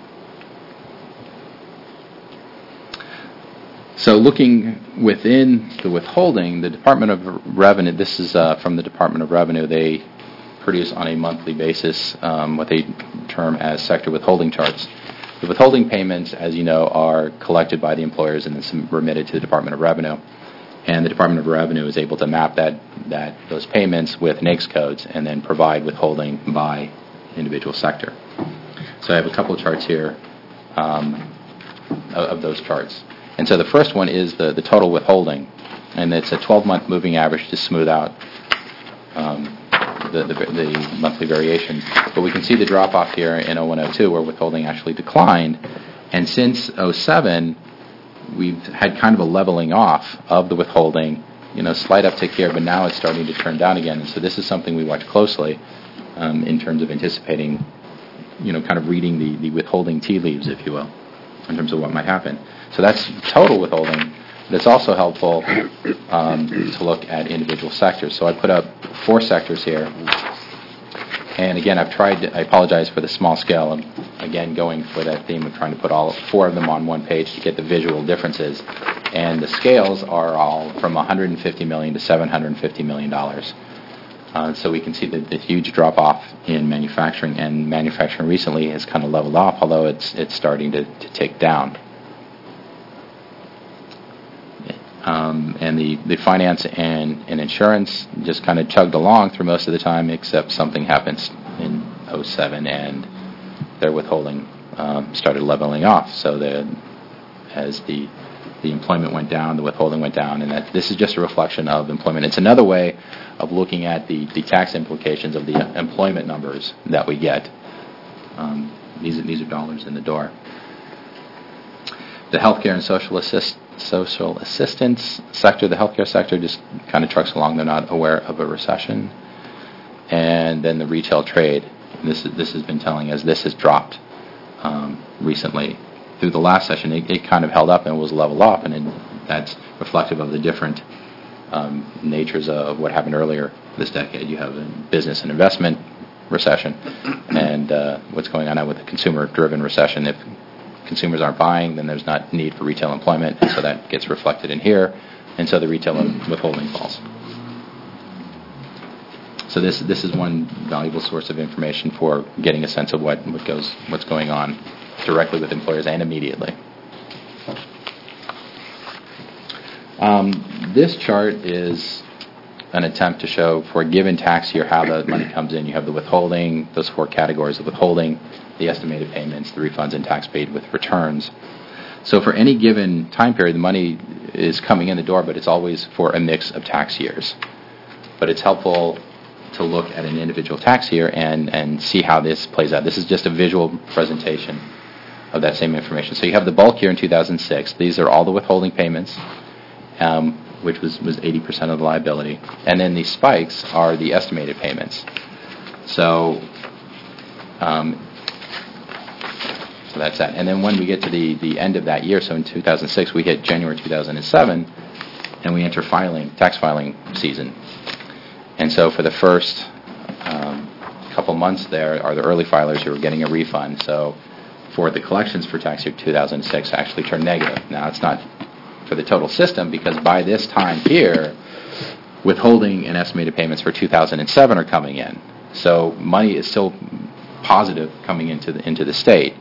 So looking within the withholding, the Department of Revenue, this is uh, from the Department of Revenue, they produce on a monthly basis um, what they term as sector withholding charts. The withholding payments, as you know, are collected by the employers and then remitted to the Department of Revenue. And the Department of Revenue is able to map that, that those payments with N A I C S codes and then provide withholding by individual sector. So I have a couple of charts here um, of, of those charts. And so the first one is the, the total withholding, and it's a twelve-month moving average to smooth out um, the, the, the monthly variations. But we can see the drop-off here in oh one oh two, where withholding actually declined. And since oh seven, we've had kind of a leveling off of the withholding, you know, slight uptick here, but now it's starting to turn down again. And so this is something we watch closely um, in terms of anticipating, you know, kind of reading the, the withholding tea leaves, if you will, in terms of what might happen. So that's total withholding. But it's also helpful um, to look at individual sectors. So I put up four sectors here. And again, I've tried to, I apologize for the small scale. I'm, again, going for that theme of trying to put all four of them on one page to get the visual differences. And the scales are all from one hundred fifty million dollars to seven hundred fifty million dollars. Uh, so we can see the, the huge drop-off in manufacturing, and manufacturing recently has kind of leveled off, although it's it's starting to, to tick down. Um, and the, the finance and, and insurance just kind of chugged along through most of the time, except something happens in oh seven, and their withholding um, started leveling off. So the, as the the employment went down, the withholding went down, and that this is just a reflection of employment. It's another way of looking at the, the tax implications of the employment numbers that we get. Um, these are, these are dollars in the door. The healthcare and social assist, social assistance sector, the healthcare sector just kind of trucks along. They're not aware of a recession. And then the retail trade, this is, this has been telling us this has dropped um, recently. Through the last session, it, it kind of held up and was leveled off, and it, that's reflective of the different um, natures of what happened earlier this decade. You have a business and investment recession, and uh, what's going on now with the consumer-driven recession. If consumers aren't buying, then there's not need for retail employment, and so that gets reflected in here, and so the retail withholding falls. So this this is one valuable source of information for getting a sense of what, what goes what's going on directly with employers and immediately. Um, this chart is an attempt to show for a given tax year how the money comes in. You have the withholding, those four categories of withholding, the estimated payments, the refunds, and tax paid with returns. So for any given time period, the money is coming in the door, but it's always for a mix of tax years. But it's helpful to look at an individual tax year and, and see how this plays out. This is just a visual presentation of that same information. So you have the bulk year in two thousand six. These are all the withholding payments, um, which was, was eighty percent of the liability. And then the spikes are the estimated payments. So, um, so that's that. And then when we get to the, the end of that year, so in two thousand six, we hit January two thousand seven, and we enter filing, tax filing season. And so for the first um, couple months there are the early filers who are getting a refund. So for the collections for tax year two thousand six actually turned negative. Now, it's not for the total system, because by this time here, withholding and estimated payments for two thousand seven are coming in. So money is still positive coming into the, into the state.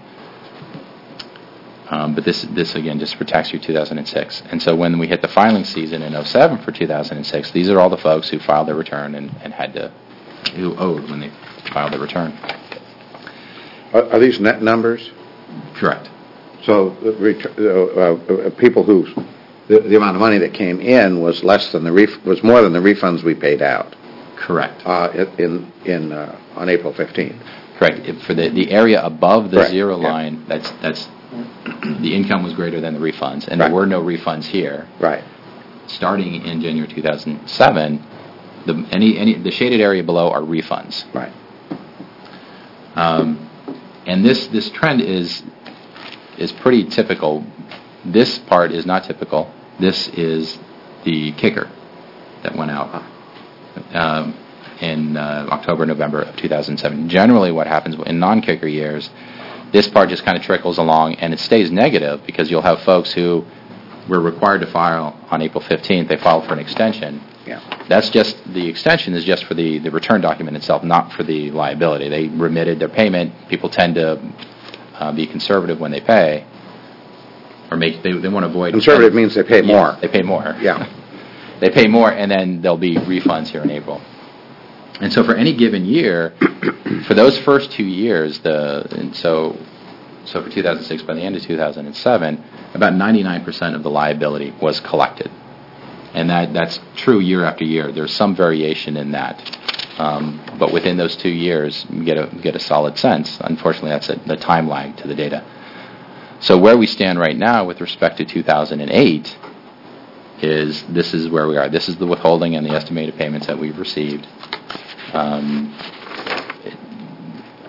Um, but this, this again, just for tax year two thousand six. And so when we hit the filing season in oh seven for two thousand six, these are all the folks who filed their return and, and had to, who owed when they filed their return. Are, are these net numbers? Correct. So the ret- uh, uh, people who, the, the amount of money that came in was less than the ref- was more than the refunds we paid out. Correct. Uh, in in uh, on April fifteenth. Correct. If for the, the area above the Correct. zero Yeah. line, that's that's the income was greater than the refunds, and Right. there were no refunds here. Right. Starting in January two thousand seven, the any any the shaded area below are refunds. Right. Um, and this this trend is is pretty typical. This part is not typical. This is the kicker that went out um, in uh, October, November of two thousand seven. Generally, what happens in non-kicker years, this part just kind of trickles along, and it stays negative because you'll have folks who were required to file on April fifteenth. They filed for an extension. Yeah. That's just, the extension is just for the, the return document itself, not for the liability. They remitted their payment. People tend to uh, be conservative when they pay, or make, they, they want to avoid... Conservative means they pay more. Yes, they pay more. Yeah. They pay more, and then there'll be refunds here in April. And so for any given year, for those first two years, the and so so for two thousand six, by the end of two thousand seven, about ninety-nine percent of the liability was collected. And that that's true year after year. There's some variation in that. Um, but within those two years, you get a, get a solid sense. Unfortunately, that's a, the time lag to the data. So where we stand right now with respect to two thousand eight is this is where we are. This is the withholding and the estimated payments that we've received. Um,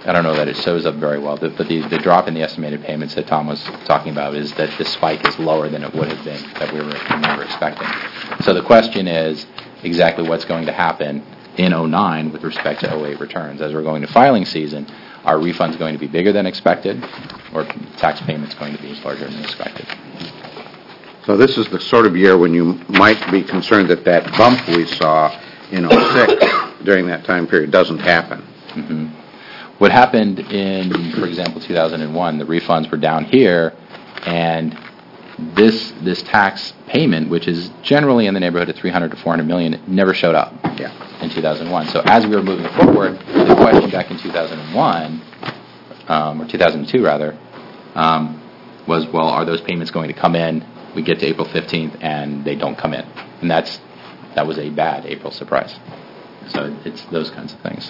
I don't know that it shows up very well, but the, the drop in the estimated payments that Tom was talking about is that the spike is lower than it would have been that we were, we were expecting. So the question is exactly what's going to happen in oh nine with respect to oh eight returns. As we're going to filing season, are refunds going to be bigger than expected, or tax payments going to be larger than expected? So this is the sort of year when you might be concerned that that bump we saw in oh six during that time period doesn't happen. Mm-hmm. What happened in, for example, two thousand one, the refunds were down here, and this this tax payment, which is generally in the neighborhood of three hundred to four hundred million, never showed up yeah. in two thousand one. So as we were moving forward, the question back in two thousand one, um, or two thousand two rather, um, was, well, are those payments going to come in? We get to April fifteenth and they don't come in, and that's that was a bad April surprise. So it's those kinds of things.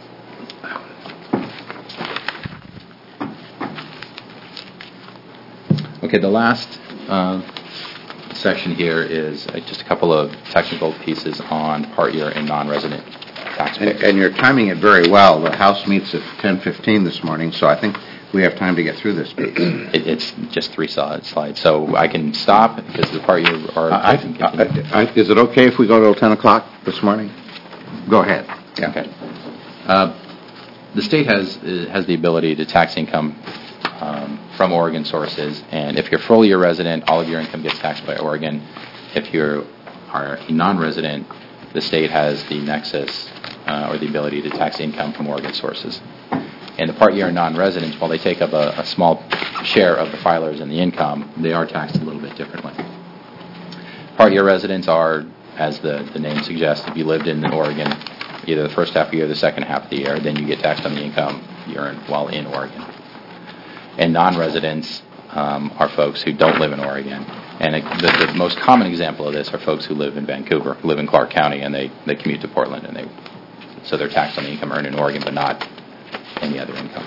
Okay, the last uh, section here is uh, just a couple of technical pieces on part year and non-resident tax And, payments. and you're timing it very well. The House meets at ten fifteen this morning, so I think we have time to get through this piece. It, it's just three solid slides, so I can stop because the part year are. I, I can continue. I, I, is it okay if we go till ten o'clock this morning? Go ahead. Yeah. Okay. Uh, the state has uh, has the ability to tax income um, from Oregon sources, and if you're fully a resident, all of your income gets taxed by Oregon. If you are a non-resident, the state has the nexus uh, or the ability to tax income from Oregon sources. And the part year non-residents, while they take up a, a small share of the filers and the income, they are taxed a little bit differently. Part year residents are, as the, the name suggests, if you lived in Oregon either the first half of the year or the second half of the year, then you get taxed on the income you earn while in Oregon. And non-residents um, are folks who don't live in Oregon. And it, the, the most common example of this are folks who live in Vancouver, who live in Clark County, and they, they commute to Portland, and they so they're taxed on the income earned in Oregon, but not any other income.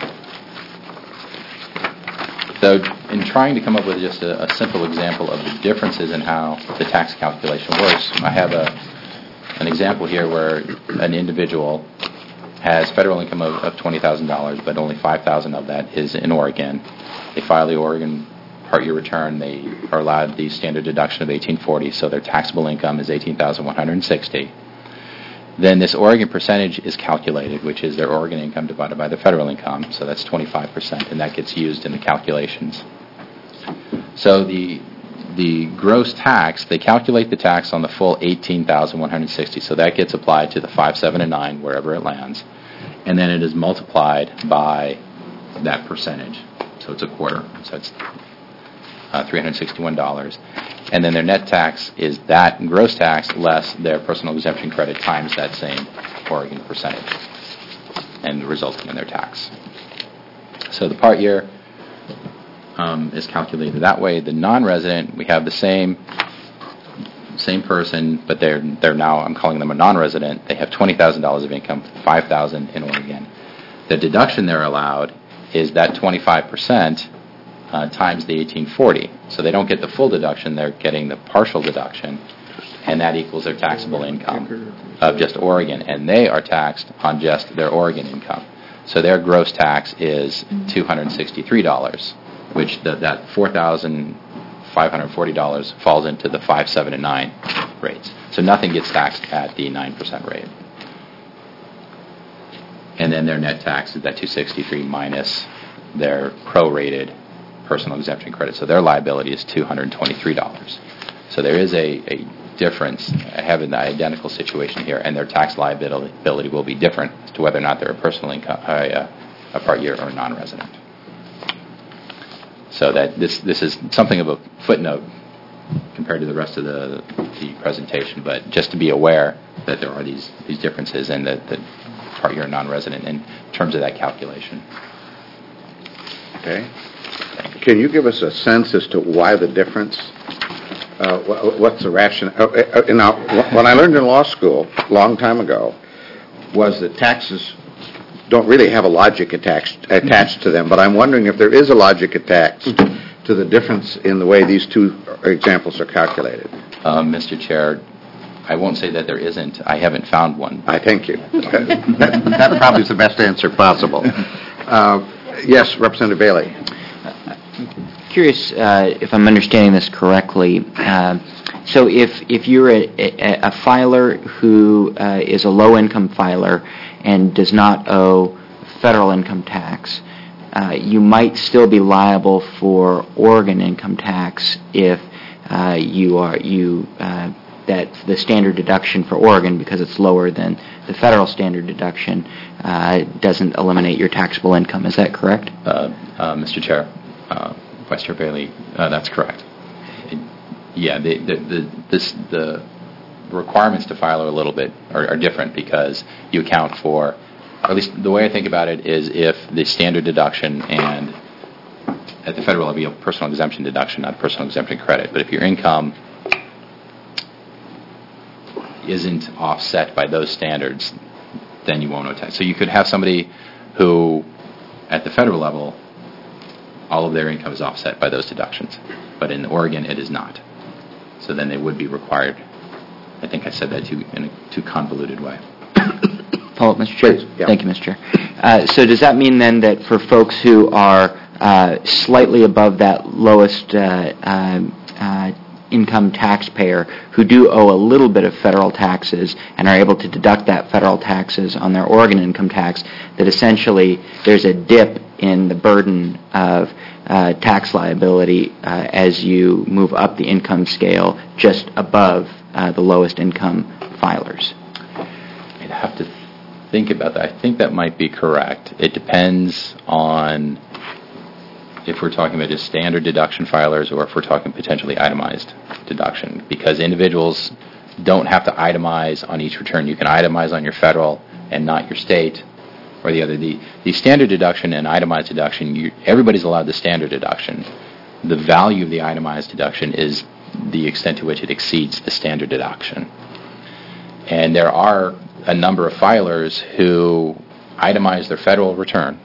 So in trying to come up with just a, a simple example of the differences in how the tax calculation works, I have a, an example here where an individual has federal income of, of twenty thousand dollars, but only five thousand dollars of that is in Oregon. They file the Oregon part year return. They are allowed the standard deduction of eighteen forty, so their taxable income is eighteen thousand one hundred sixty dollars. Then this Oregon percentage is calculated, which is their Oregon income divided by the federal income, so that's twenty-five percent, and that gets used in the calculations. So the the gross tax, they calculate the tax on the full eighteen thousand one hundred sixty, so that gets applied to the five, seven, and nine, wherever it lands, and then it is multiplied by that percentage, so it's a quarter, so it's uh, three hundred sixty-one dollars. And then their net tax is that gross tax less their personal exemption credit times that same Oregon percentage, and resulting in their tax. So the part year um, is calculated that way. The non-resident, we have the same same person, but they're they're now, I'm calling them a non-resident. They have twenty thousand dollars of income, five thousand dollars in Oregon. The deduction they're allowed is that twenty-five percent Uh, times the eighteen forty. So they don't get the full deduction, they're getting the partial deduction, and that equals their taxable income of just Oregon, and they are taxed on just their Oregon income. So their gross tax is two hundred sixty-three dollars, which the, that four thousand five hundred forty dollars falls into the five, seven, and nine rates. So nothing gets taxed at the nine percent rate. And then their net tax is that two hundred sixty-three minus their prorated personal exemption credit. So their liability is two hundred twenty-three dollars. So there is a, a difference. I have an identical situation here, and their tax liability will be different as to whether or not they're a personal income, uh, a part year or a non-resident. So that this this is something of a footnote compared to the rest of the the presentation, but just to be aware that there are these these differences in the, the part year and non-resident in terms of that calculation. Okay. Can you give us a sense as to why the difference? Uh, wh- what's the rationale? Uh, uh, now, when I learned in law school a long time ago, was that taxes don't really have a logic attached attached to them. But I'm wondering if there is a logic attached to the difference in the way these two examples are calculated. Uh, Mister Chair, I won't say that there isn't. I haven't found one. I thank you. that, that probably is the best answer possible. Uh, Yes, Representative Bailey. Curious uh, if I'm understanding this correctly. Uh, so if if you're a, a, a filer who uh, is a low-income filer and does not owe federal income tax, uh, you might still be liable for Oregon income tax if uh, you are you uh, that the standard deduction for Oregon, because it's lower than the federal standard deduction, uh, doesn't eliminate your taxable income. Is that correct? Uh, uh, Mister Chair, uh, Vice Chair Bailey, uh, that's correct. It, yeah, the the the, this, the requirements to file are a little bit are, are different because you account for, or at least the way I think about it is if the standard deduction and at the federal level you have personal exemption deduction, not personal exemption credit. But if your income isn't offset by those standards, then you won't owe tax. So you could have somebody who, at the federal level, all of their income is offset by those deductions. But in Oregon, it is not. So then they would be required. I think I said that too in a too convoluted way. Follow up, Mister Chair? Please, yeah. Thank you, Mister Chair. Uh, so does that mean then that for folks who are uh, slightly above that lowest uh, uh, uh, income taxpayer who do owe a little bit of federal taxes and are able to deduct that federal taxes on their Oregon income tax, that essentially there's a dip in the burden of uh, tax liability uh, as you move up the income scale just above uh, the lowest income filers? I'd have to think about that. I think that might be correct. It depends on if we're talking about just standard deduction filers or if we're talking potentially itemized deduction, because individuals don't have to itemize on each return. You can itemize on your federal and not your state or the other. The, the standard deduction and itemized deduction, you, everybody's allowed the standard deduction. The value of the itemized deduction is the extent to which it exceeds the standard deduction. And there are a number of filers who itemize their federal return,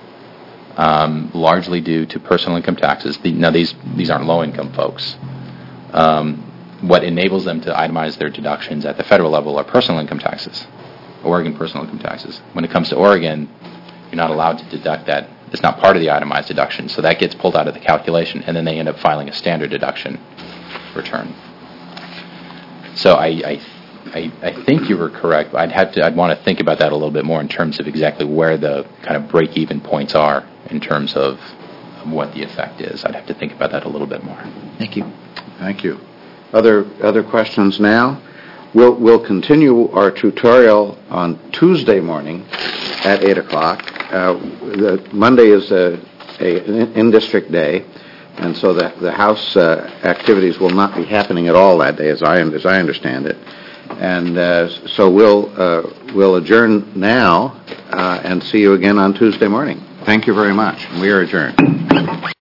Um, largely due to personal income taxes. The, now, these these aren't low-income folks. Um, what enables them to itemize their deductions at the federal level are personal income taxes, Oregon personal income taxes. When it comes to Oregon, you're not allowed to deduct that. It's not part of the itemized deduction, so that gets pulled out of the calculation, and then they end up filing a standard deduction return. So I, I, I, I think you were correct. I'd have to. I'd want to think about that a little bit more in terms of exactly where the kind of break-even points are in terms of what the effect is. I'd have to think about that a little bit more. Thank you. Thank you. Other other questions now? We'll we'll continue our tutorial on Tuesday morning at eight o'clock. Uh, the Monday is a, a an in-district day, and so the the House uh, activities will not be happening at all that day, as I as I understand it. And uh, so we'll uh, we'll adjourn now uh, and see you again on Tuesday morning. Thank you very much. We are adjourned.